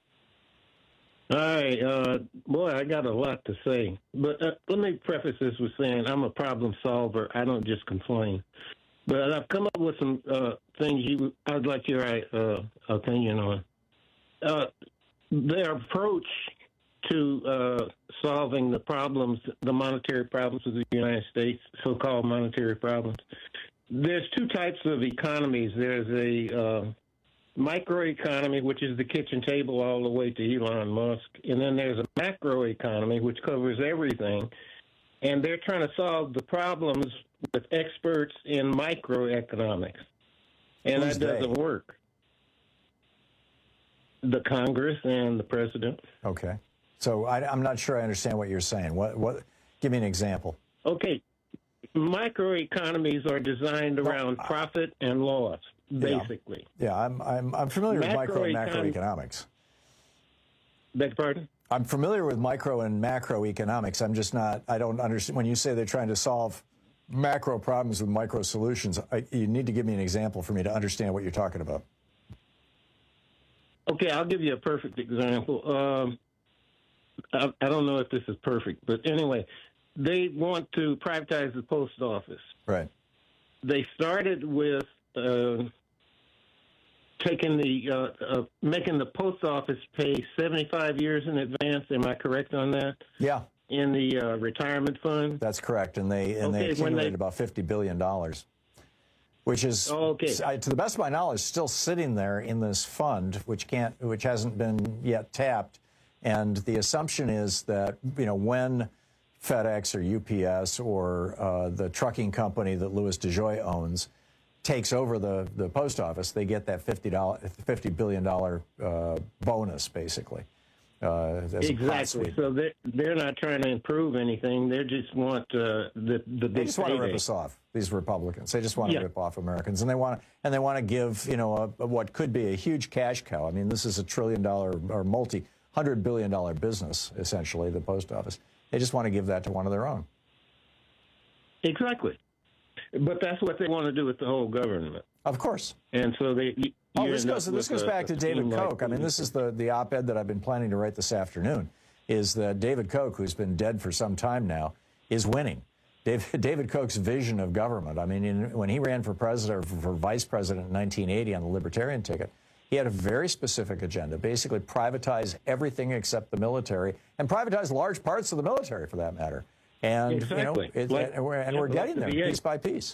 S19: Hi, uh, boy, I got a lot to say. But uh, let me preface this with saying I'm a problem solver. I don't just complain. But I've come up with some uh, things you I'd like your uh, opinion on. Uh, their approach to uh, solving the problems, the monetary problems of the United States, so-called monetary problems, there's two types of economies. There's a uh, microeconomy, which is the kitchen table all the way to Elon Musk, and then there's a macroeconomy, which covers everything. And they're trying to solve the problems with experts in microeconomics, and
S18: Who's
S19: that doesn't
S18: they?
S19: work. The Congress and the president.
S18: Okay. So I, I'm not sure I understand what you're saying. What? What? Give me an example.
S19: Okay. Microeconomies are designed around no, profit and loss, basically.
S18: Yeah, yeah I'm, I'm, I'm familiar with micro and macroeconomics.
S19: Beg your pardon?
S18: I'm familiar with micro and macroeconomics. I'm just not, I don't understand. When you say they're trying to solve macro problems with micro solutions, I, you need to give me an example for me to understand what you're talking about.
S19: Okay, I'll give you a perfect example. Um, I, I don't know if this is perfect, but anyway, they want to privatize the post office.
S18: Right.
S19: They started with uh, taking the uh, uh, making the post office pay seventy-five years in advance. Am I correct on that?
S18: Yeah.
S19: In the uh, retirement fund.
S18: That's correct, and they and
S19: okay,
S18: they accumulated
S19: they...
S18: about fifty billion dollars, which is,
S19: oh, okay.
S18: to the best of my knowledge, still sitting there in this fund, which can't, which hasn't been yet tapped. And the assumption is that, you know, when FedEx or U P S or uh, the trucking company that Louis DeJoy owns takes over the, the post office, they get that fifty billion dollars uh, bonus, basically. Uh,
S19: exactly. So they're, they're not trying to improve anything. They just want uh, the the big
S18: They just want to rip
S19: payday.
S18: us off. These Republicans. They just want to
S19: Yeah.
S18: rip off Americans, and they want to and they want to give, you know, a, what could be a huge cash cow. I mean, this is a trillion dollar or multi hundred billion dollar business, essentially, the post office. They just want to give that to one of their own.
S19: Exactly. But that's what they want to do with the whole government.
S18: Of course.
S19: And so they. You,
S18: Oh,
S19: you
S18: this
S19: end
S18: goes
S19: up
S18: this
S19: with
S18: goes
S19: a-
S18: back to
S19: a
S18: David
S19: team like
S18: Koch. I mean, this is the the op-ed that I've been planning to write this afternoon. Is that David Koch, who's been dead for some time now, is winning. David, David Koch's vision of government. I mean, in, when he ran for president or for, for vice president in nineteen eighty on the Libertarian ticket, he had a very specific agenda: basically privatize everything except the military, and privatize large parts of the military, for that matter. And
S19: Exactly.
S18: you know, it,
S19: Like-
S18: and we're, and
S19: yeah,
S18: we're
S19: like
S18: getting
S19: the
S18: there
S19: V A.
S18: piece by piece.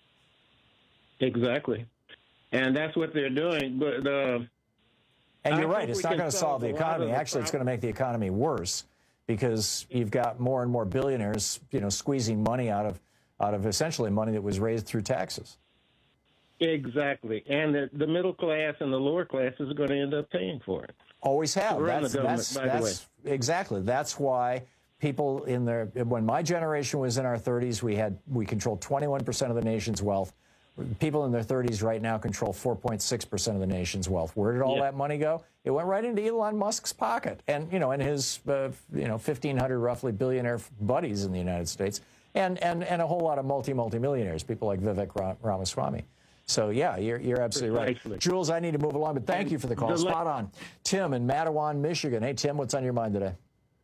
S19: Exactly. And that's what they're doing. But uh,
S18: And
S19: I
S18: you're right,
S19: think
S18: it's
S19: we
S18: not
S19: can
S18: going to solve the
S19: a lot
S18: economy.
S19: of the
S18: Actually, it's going
S19: prob-
S18: to make the economy worse because you've got more and more billionaires, you know, squeezing money out of out of essentially money that was raised through taxes.
S19: Exactly. And the, the middle class and the lower class is going to end up paying for it.
S18: Always have.
S19: We're in
S18: That's,
S19: the government,
S18: that's,
S19: by the
S18: that's exactly. That's why people in their when my generation was in our thirties, we had we controlled twenty-one percent of the nation's wealth. People in their thirties right now control four point six percent of the nation's wealth. Where did all
S19: Yeah.
S18: that money go? It went right into Elon Musk's pocket, and you know, and his uh, you know fifteen hundred roughly billionaire buddies in the United States, and and and a whole lot of multi multi millionaires, people like Vivek Ra- Ramaswamy. So yeah, you're you're absolutely
S19: Precisely.
S18: right, Jules. I need to move along, but thank
S19: And
S18: you for the call.
S19: the le-
S18: Spot on. Tim in Mattawan, Michigan. Hey, Tim, what's on your mind today?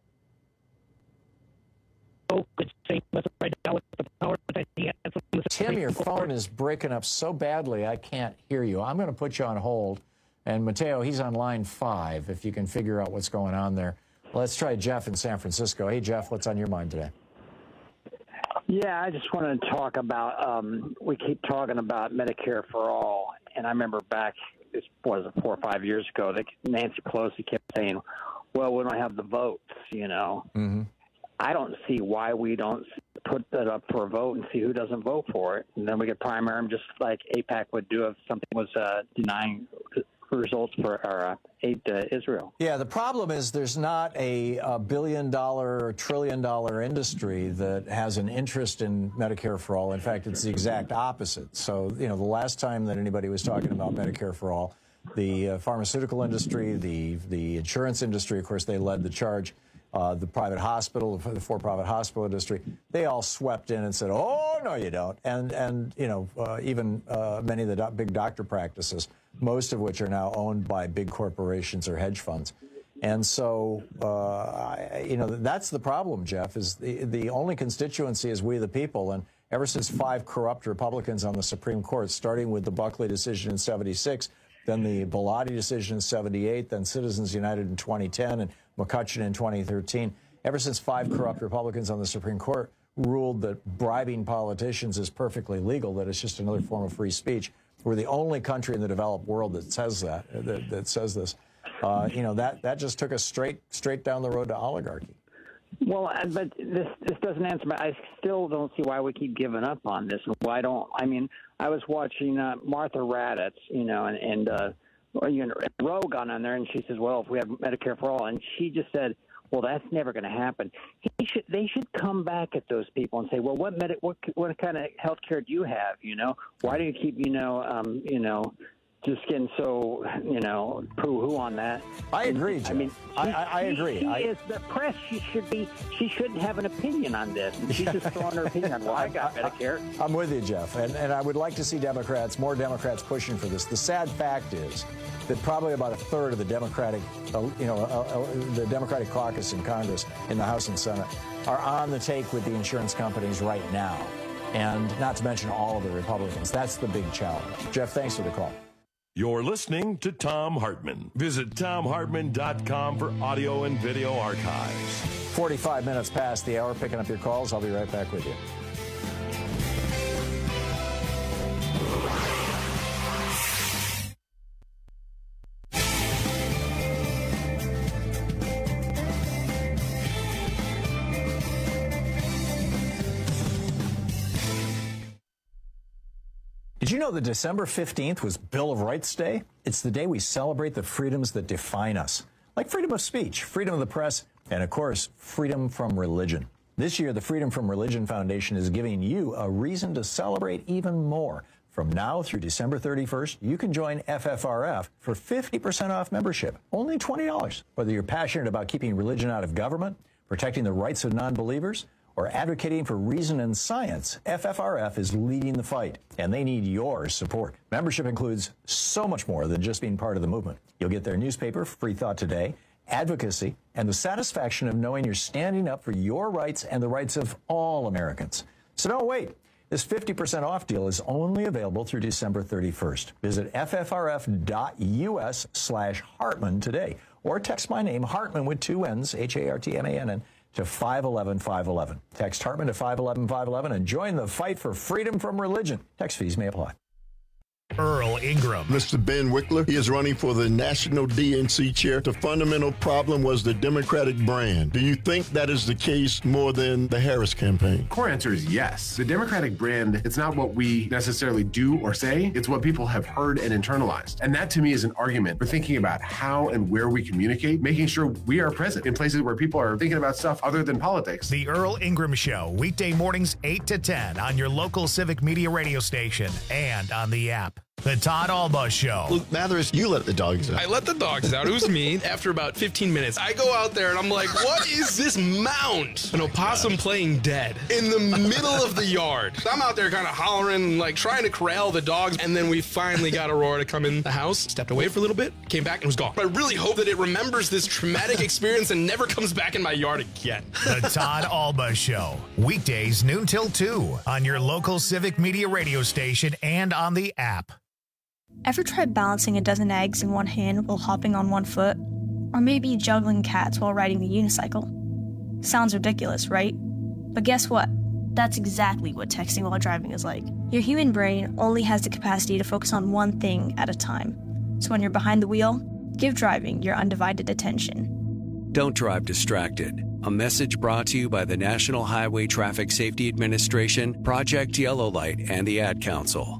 S18: Tim, your phone is breaking up so badly I can't hear you. I'm going to put you on hold. And Mateo, he's on line five, if you can figure out what's going on there. Let's try Jeff in San Francisco. Hey, Jeff, what's on your mind today?
S20: Yeah, I just wanted to talk about, um, we keep talking about Medicare for all. And I remember back, this was it, four or five years ago, that Nancy Pelosi kept saying, well, we don't have the votes, you know.
S18: Mm-hmm.
S20: I don't see why we don't put that up for a vote and see who doesn't vote for it. And then we could primary them just like AIPAC would do if something was uh, denying results for our uh, aid to Israel.
S18: Yeah, the problem is there's not a, a billion dollar or trillion dollar industry that has an interest in Medicare for all. In fact, it's the exact opposite. So, you know, the last time that anybody was talking about Medicare for all, the uh, pharmaceutical industry, the, the insurance industry, of course, they led the charge. Uh, the private hospital, the for-profit hospital industry, they all swept in and said, "Oh no, you don't." And and you know, uh, even uh, many of the do- big doctor practices, most of which are now owned by big corporations or hedge funds. And so, uh, I, you know, that's the problem, Jeff. Is the the only constituency is we the people, and ever since five corrupt Republicans on the Supreme Court, starting with the Buckley decision in seventy-six. Then the Bellotti decision in seventy-eight, then Citizens United in twenty ten, and McCutcheon in twenty thirteen. Ever since five corrupt Republicans on the Supreme Court ruled that bribing politicians is perfectly legal, that it's just another form of free speech. We're the only country in the developed world that says that, that, that says this. Uh, you know, that, that just took us straight straight down the road to oligarchy.
S20: Well, but this this doesn't answer. But I still don't see why we keep giving up on this. Why don't I mean? I was watching uh, Martha Raddatz, you know, and and uh, you know, Rogue on there, and she says, "Well, if we have Medicare for all," and she just said, "Well, that's never going to happen." He should they should come back at those people and say, "Well, what med- what what kind of health care do you have? You know, why do you keep you know um, you know." just getting so, you know, poo-hoo on that.
S18: I agree, Jeff.
S20: I mean,
S18: I, I, I agree.
S20: She, she
S18: I,
S20: is the press. She should be. She shouldn't have an opinion on this. She's just throwing her opinion on. Well, I got Medicare.
S18: I'm with you, Jeff, and and I would like to see Democrats, more Democrats, pushing for this. The sad fact is that probably about a third of the Democratic, uh, you know, uh, uh, the Democratic caucus in Congress, in the House and Senate, are on the take with the insurance companies right now, and not to mention all of the Republicans. That's the big challenge. Jeff, thanks for the call.
S17: You're listening to Thom Hartmann. Visit thom hartmann dot com for audio and video archives.
S18: forty-five minutes past the hour, picking up your calls. I'll be right back with you. Did you know that December fifteenth was Bill of Rights Day? It's the day we celebrate the freedoms that define us, like freedom of speech, freedom of the press, and of course, freedom from religion. This year, the Freedom from Religion Foundation is giving you a reason to celebrate even more. From now through December thirty-first, you can join F F R F for fifty percent off membership, only twenty dollars. Whether you're passionate about keeping religion out of government, protecting the rights of non-believers, or advocating for reason and science, F F R F is leading the fight, and they need your support. Membership includes so much more than just being part of the movement. You'll get their newspaper, Free Thought Today, advocacy, and the satisfaction of knowing you're standing up for your rights and the rights of all Americans. So don't wait. This fifty percent off deal is only available through December thirty-first. Visit F F R F dot U S slash Hartmann today, or text my name, Hartmann with two N's, H A R T M A N N, to five one one five one one. Text Hartmann to five one one five one one and join the fight for freedom from religion. Text fees may apply.
S1: Earl Ingram.
S22: Mister Ben Wickler, he is running for the National D N C chair. The fundamental problem was the Democratic brand. Do you think that is the case more than the Harris campaign?
S23: Core answer is yes. The Democratic brand, it's not what we necessarily do or say, it's what people have heard and internalized. And that to me is an argument for thinking about how and where we communicate, making sure we are present in places where people are thinking about stuff other than politics.
S1: The Earl Ingram Show, weekday mornings eight to ten on your local Civic Media radio station and on the app. The Todd Alba Show.
S22: Luke Mathers, you let the dogs out.
S24: I let the dogs out. It was me. After about fifteen minutes, I go out there and I'm like, what is this mound? An opossum playing dead in the middle of the yard. So I'm out there kind of hollering, like trying to corral the dogs. And then we finally got Aurora to come in the house, stepped away for a little bit, came back and was gone. But I really hope that it remembers this traumatic experience and never comes back in my yard again.
S1: The Todd Alba Show. Weekdays noon till two on your local Civic Media radio station and on the app.
S25: Ever tried balancing a dozen eggs in one hand while hopping on one foot? Or maybe juggling cats while riding the unicycle? Sounds ridiculous, right? But guess what? That's exactly what texting while driving is like. Your human brain only has the capacity to focus on one thing at a time. So when you're behind the wheel, give driving your undivided attention.
S26: Don't drive distracted. A message brought to you by the National Highway Traffic Safety Administration, Project Yellow Light, and the Ad Council.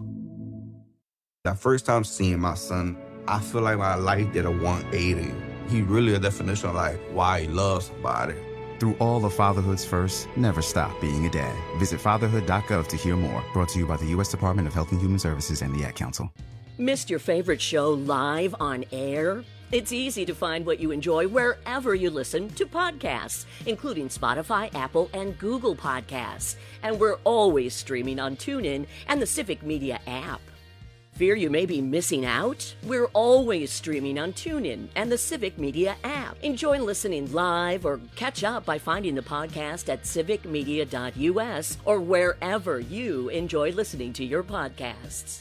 S27: That first time seeing my son, I feel like my life did a one eighty. He really a definition of like why he loves somebody.
S28: Through all of fatherhood's first, never stop being a dad. Visit fatherhood dot gov to hear more. Brought to you by the U S Department of Health and Human Services and the Ad Council.
S29: Missed your favorite show live on air? It's easy to find what you enjoy wherever you listen to podcasts, including Spotify, Apple, and Google Podcasts. And we're always streaming on TuneIn and the Civic Media app. Fear you may be missing out? We're always streaming on TuneIn and the Civic Media app. Enjoy listening live or catch up by finding the podcast at civic media dot U S or wherever you enjoy listening to your podcasts.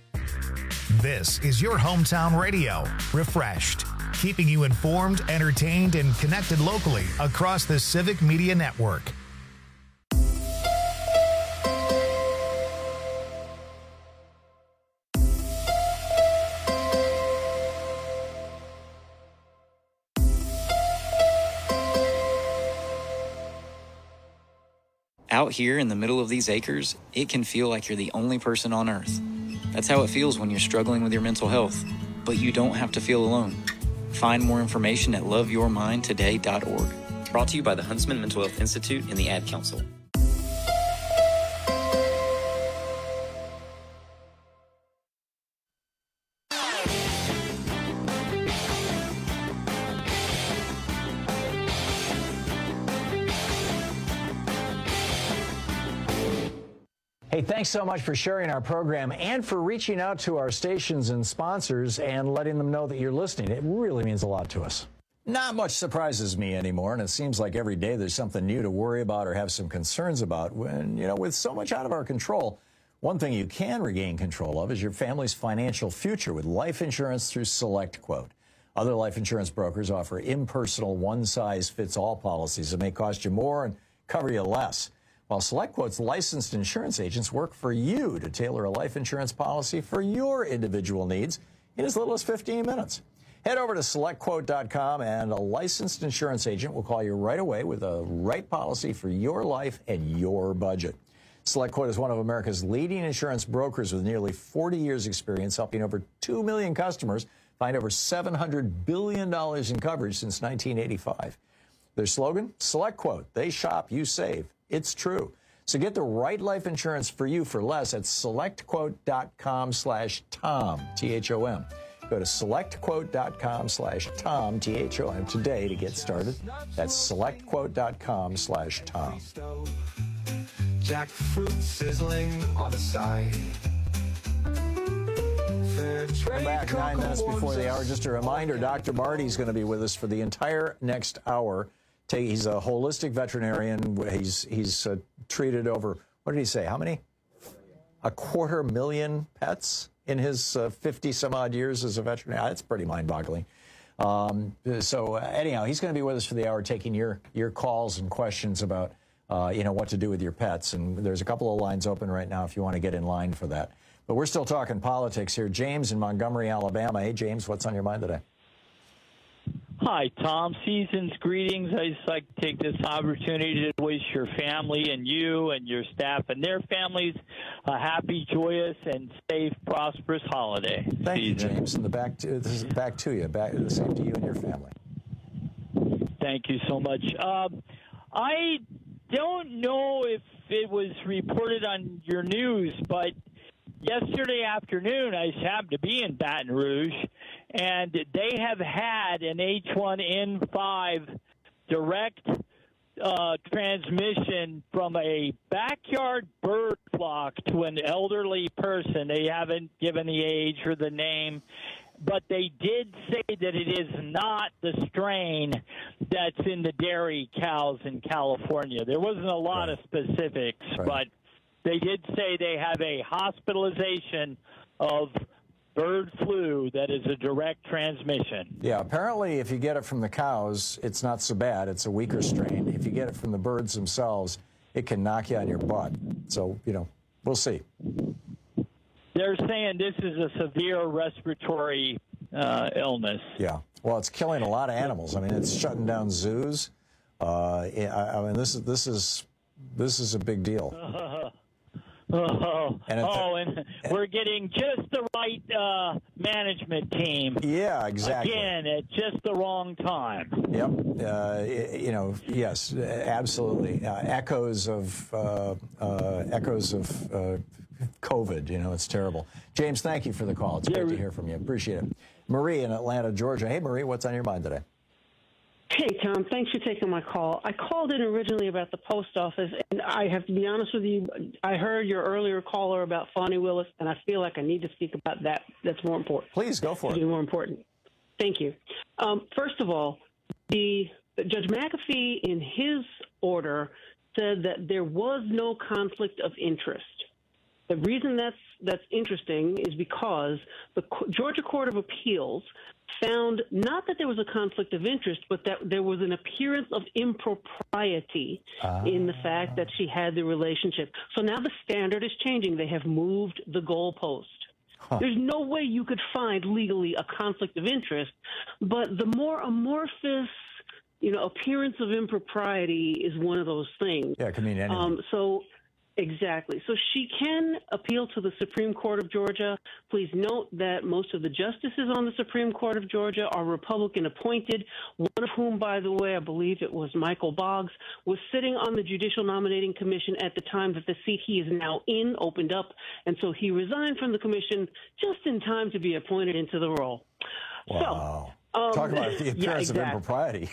S1: This is your hometown radio, refreshed, keeping you informed, entertained, and connected locally across the Civic Media Network.
S2: Out here in the middle of these acres, it can feel like you're the only person on Earth. That's how it feels when you're struggling with your mental health. But you don't have to feel alone. Find more information at love your mind today dot org. Brought to you by the Huntsman Mental Health Institute and the Ad Council.
S18: Hey, thanks so much for sharing our program and for reaching out to our stations and sponsors and letting them know that you're listening. It really means a lot to us. Not much surprises me anymore, and it seems like every day there's something new to worry about or have some concerns about. When, you know, with so much out of our control, one thing you can regain control of is your family's financial future with life insurance through SelectQuote. Other life insurance brokers offer impersonal, one-size-fits-all policies that may cost you more and cover you less, while SelectQuote's licensed insurance agents work for you to tailor a life insurance policy for your individual needs in as little as fifteen minutes. Head over to select quote dot com and a licensed insurance agent will call you right away with a right policy for your life and your budget. SelectQuote is one of America's leading insurance brokers with nearly forty years experience, helping over two million customers find over seven hundred billion dollars in coverage since nineteen eighty-five. Their slogan, SelectQuote. They shop, you save. It's true. So get the right life insurance for you for less at select quote dot com slash Tom, T H O M. Go to select quote dot com slash Tom, T H O M today to get started. That's select quote dot com slash Tom.
S3: Jackfruit sizzling on the side.
S18: We're back nine minutes before the hour. Just a reminder, Doctor Marty's going to be with us for the entire next hour. He's a holistic veterinarian. He's he's uh, treated over, what did he say, how many? A quarter million pets in his uh, fifty some odd years as a veterinarian. That's pretty mind-boggling. Um, so uh, anyhow, he's going to be with us for the hour, taking your your calls and questions about uh, you know what to do with your pets. And there's a couple of lines open right now if you want to get in line for that. But we're still talking politics here. James in Montgomery, Alabama. Hey, James, what's on your mind today?
S4: Hi, Tom. Season's greetings. I just like to take this opportunity to wish your family and you and your staff and their families a happy, joyous, and safe, prosperous holiday
S18: Thank
S4: season.
S18: you, James. And the back to, this is back to you. Back the same to you and your family.
S4: Thank you so much. Um, I don't know if it was reported on your news, but yesterday afternoon I happened to be in Baton Rouge, and they have had an H one N five direct uh, transmission from a backyard bird flock to an elderly person. They haven't given the age or the name, but they did say that it is not the strain that's in the dairy cows in California. There wasn't a lot of specifics,
S18: Right.
S4: but they did say they have a hospitalization of bird flu that is a direct transmission.
S18: Yeah, apparently if you get it from the cows, it's not so bad. It's a weaker strain. If you get it from the birds themselves, it can knock you on your butt. So, you know, we'll see.
S4: They're saying this is a severe respiratory uh, illness.
S18: Yeah. Well, it's killing a lot of animals. I mean, it's shutting down zoos. Uh, I, I mean, this is this is this is a big deal.
S4: Oh,
S18: And it-
S4: oh, and we're getting just the right uh, management team.
S18: Yeah, exactly.
S4: Again, at just the wrong time.
S18: Yep. Uh, y- you know, yes, absolutely. Uh, echoes of uh, uh, echoes of uh, COVID. You know, it's terrible. James, thank you for the call. It's great to hear from you. Appreciate it. Marie in Atlanta, Georgia. Hey, Marie, what's on your mind today?
S5: Hey, Tom, thanks for taking my call. I called in originally about the post office, and I have to be honest with you, I heard your earlier caller about Fonnie Willis, and I feel like I need to speak about that. That's more important.
S18: Please, go for
S5: It's
S18: it.
S5: more important. Thank you. Um, first of all, the Judge McAfee, in his order, said that there was no conflict of interest. The reason that's that's interesting is because the Co- Georgia Court of Appeals found not that there was a conflict of interest, but that there was an appearance of impropriety
S18: Ah.
S5: in the fact that she had the relationship. So now the standard is changing. They have moved the goalpost. There's no way you could find legally a conflict of interest, but the more amorphous you know, appearance of impropriety is one of those things.
S18: Yeah, it can mean anything.
S5: Um, so, exactly. So she can appeal to the Supreme Court of Georgia. Please note that most of the justices on the Supreme Court of Georgia are Republican appointed, one of whom, by the way, I believe it was Michael Boggs, was sitting on the Judicial Nominating Commission at the time that the seat he is now in opened up. And so he resigned from the commission just in time to be appointed into the role.
S18: Wow.
S5: So, um,
S18: Talk about the appearance
S5: yeah, exactly.
S18: of impropriety.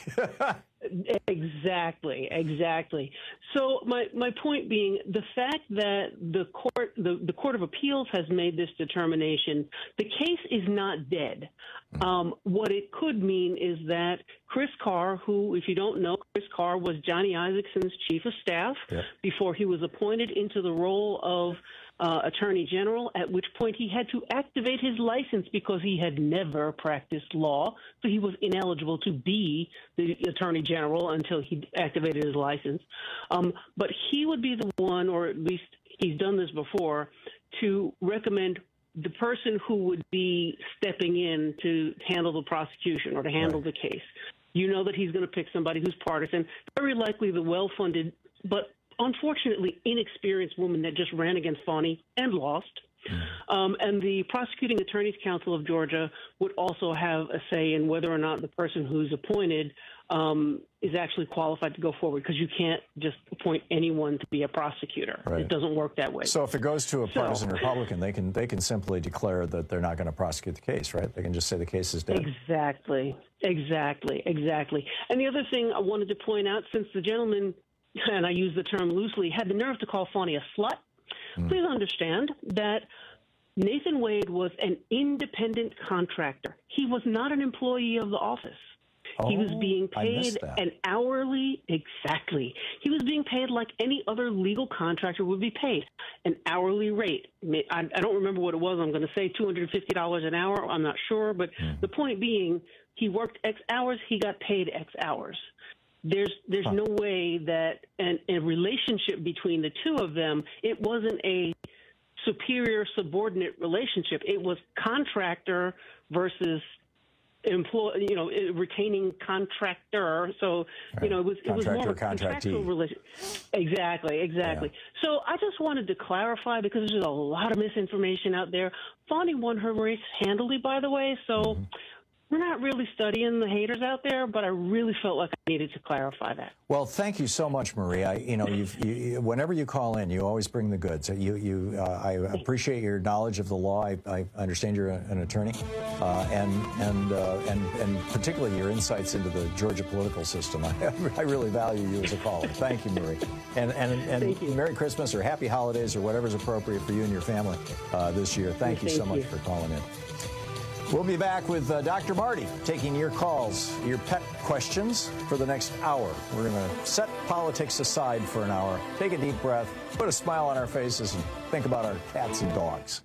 S5: Exactly, exactly. So my, my point being, the fact that the court, the, the Court of Appeals has made this determination, the case is not dead. Um, what it could mean is that Chris Carr, who, if you don't know, Chris Carr was Johnny Isakson's chief of staff yep. before he was appointed into the role of Uh, Attorney General, at which point he had to activate his license because he had never practiced law, so he was ineligible to be the Attorney General until he activated his license. Um, but he would be the one, or at least he's done this before, to recommend the person who would be stepping in to handle the prosecution or to handle right. the case. You know that he's going to pick somebody who's partisan, very likely the well-funded, but unfortunately inexperienced woman that just ran against Fani and lost. Um, and the Prosecuting Attorneys Council of Georgia would also have a say in whether or not the person who's appointed um, is actually qualified to go forward, because you can't just appoint anyone to be a prosecutor. Right. It doesn't work that way.
S18: So if it goes to a partisan
S5: so,
S18: Republican, they can they can simply declare that they're not going to prosecute the case, right? They can just say the case is dead.
S5: Exactly, exactly, exactly. And the other thing I wanted to point out, since the gentleman, and I use the term loosely, had the nerve to call Fani a slut, mm. please understand that Nathan Wade was an independent contractor. He was not an employee of the office.
S18: Oh,
S5: he was being paid an hourly, exactly. He was being paid like any other legal contractor would be paid, an hourly rate. I, I don't remember what it was. I'm going to say two hundred fifty dollars an hour. I'm not sure. But mm. the point being, he worked X hours, he got paid X hours. There's there's huh. no way that an, a relationship between the two of them, it wasn't a superior subordinate relationship. It was contractor versus employee, you know, retaining contractor. So, right. you know, it was it was more of a contractual relationship. Exactly, exactly. Yeah. So I just wanted to clarify, because there's a lot of misinformation out there. Fani won her race handily, by the way. So. Mm-hmm. We're not really studying the haters out there, but I really felt like I needed to clarify that.
S18: Well, thank you so much, Marie. I, you know, you've, you, whenever you call in, you always bring the goods. You, you, uh, I appreciate your knowledge of the law. I, I understand you're an attorney, uh, and and uh, and and particularly your insights into the Georgia political system. I, I really value you as a caller. Thank you, Marie. And and and
S5: you.
S18: Merry Christmas or Happy Holidays or whatever's appropriate for you and your family uh, this year. Thank you
S5: thank
S18: so much
S5: you.
S18: for calling in. We'll be back with uh, Doctor Marty taking your calls, your pet questions for the next hour. We're going to set politics aside for an hour, take a deep breath, put a smile on our faces, and think about our cats and dogs.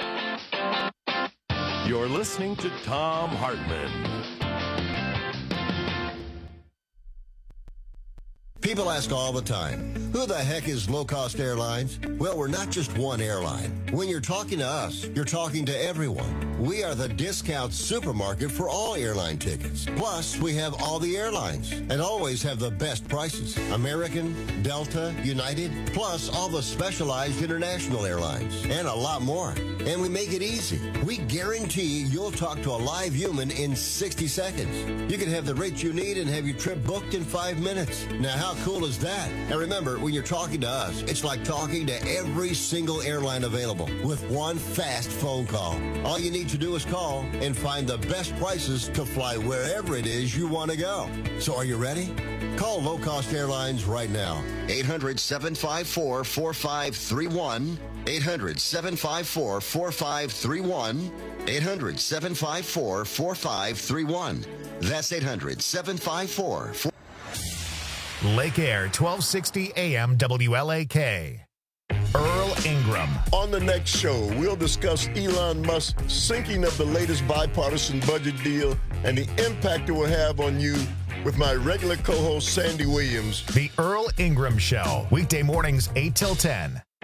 S17: You're listening to Thom Hartmann.
S6: People ask all the time, who the heck is Low Cost Airlines? Well, we're not just one airline. When you're talking to us, you're talking to everyone. We are the discount supermarket for all airline tickets. Plus, we have all the airlines and always have the best prices. American, Delta, United, plus all the specialized international airlines and a lot more. And we make it easy. We guarantee you'll talk to a live human in sixty seconds. You can have the rates you need and have your trip booked in five minutes. Now, how cool is that? And remember, when you're talking to us, it's like talking to every single airline available with one fast phone call. All you need to do is call and find the best prices to fly wherever it is you want to go. So are you ready? Call Low Cost Airlines right now. eight hundred, seven five four, four five three one. eight hundred, seven five four, four five three one. eight hundred, seven five four, four five three one. That's eight hundred, seven five four, four five three one.
S1: Lake Air, twelve sixty A M W L A K. Earl Ingram.
S22: On the next show, we'll discuss Elon Musk's sinking of the latest bipartisan budget deal and the impact it will have on you with my regular co-host, Sandy Williams.
S1: The Earl Ingram Show, weekday mornings, eight till ten.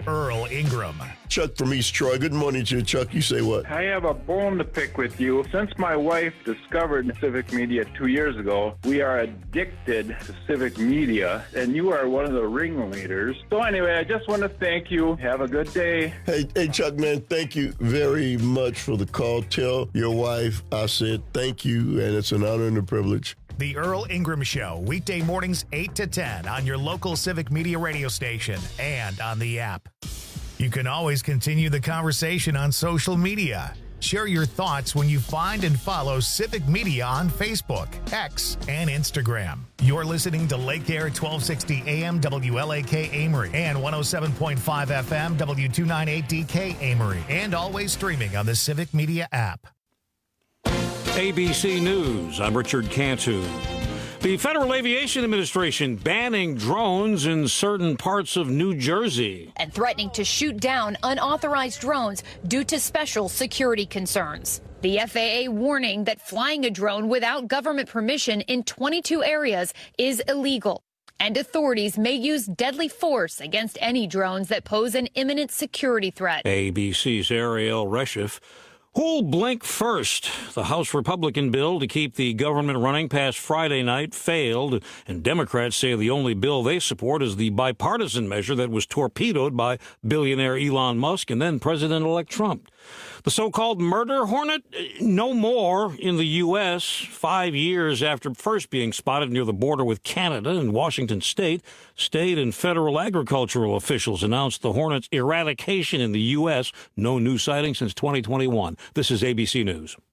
S1: Earl Ingram.
S22: Chuck from East Troy. Good morning to you, Chuck. You say what?
S7: I have a bone to pick with you. Since my wife discovered civic media two years ago, we are addicted to civic media, and you are one of the ringleaders. So anyway, I just want to thank you. Have a good day.
S22: Hey, hey, Chuck, man, thank you very much for the call. Tell your wife I said thank you, and it's an honor and a privilege.
S1: The Earl Ingram Show, weekday mornings eight to ten on your local Civic Media radio station and on the app. You can always continue the conversation on social media. Share your thoughts when you find and follow Civic Media on Facebook, X, and Instagram. You're listening to Lake Air twelve sixty A M W L A K Amory and one oh seven point five F M W two ninety-eight D K Amory, and always streaming on the Civic Media app.
S8: A B C News, I'm Richard Cantu. The Federal Aviation Administration banning drones in certain parts of New Jersey.
S9: And threatening to shoot down unauthorized drones due to special security concerns. The F A A warning that flying a drone without government permission in twenty-two areas is illegal. And authorities may use deadly force against any drones that pose an imminent security threat.
S8: A B C's Ariel Reshef. Who'll blink first? The House Republican bill to keep the government running past Friday night failed, and Democrats say the only bill they support is the bipartisan measure that was torpedoed by billionaire Elon Musk and then President-elect Trump. The so-called murder hornet, no more in the U S Five years after first being spotted near the border with Canada and Washington state, state and federal agricultural officials announced the hornet's eradication in the U S No new sighting since twenty twenty-one. This is A B C News.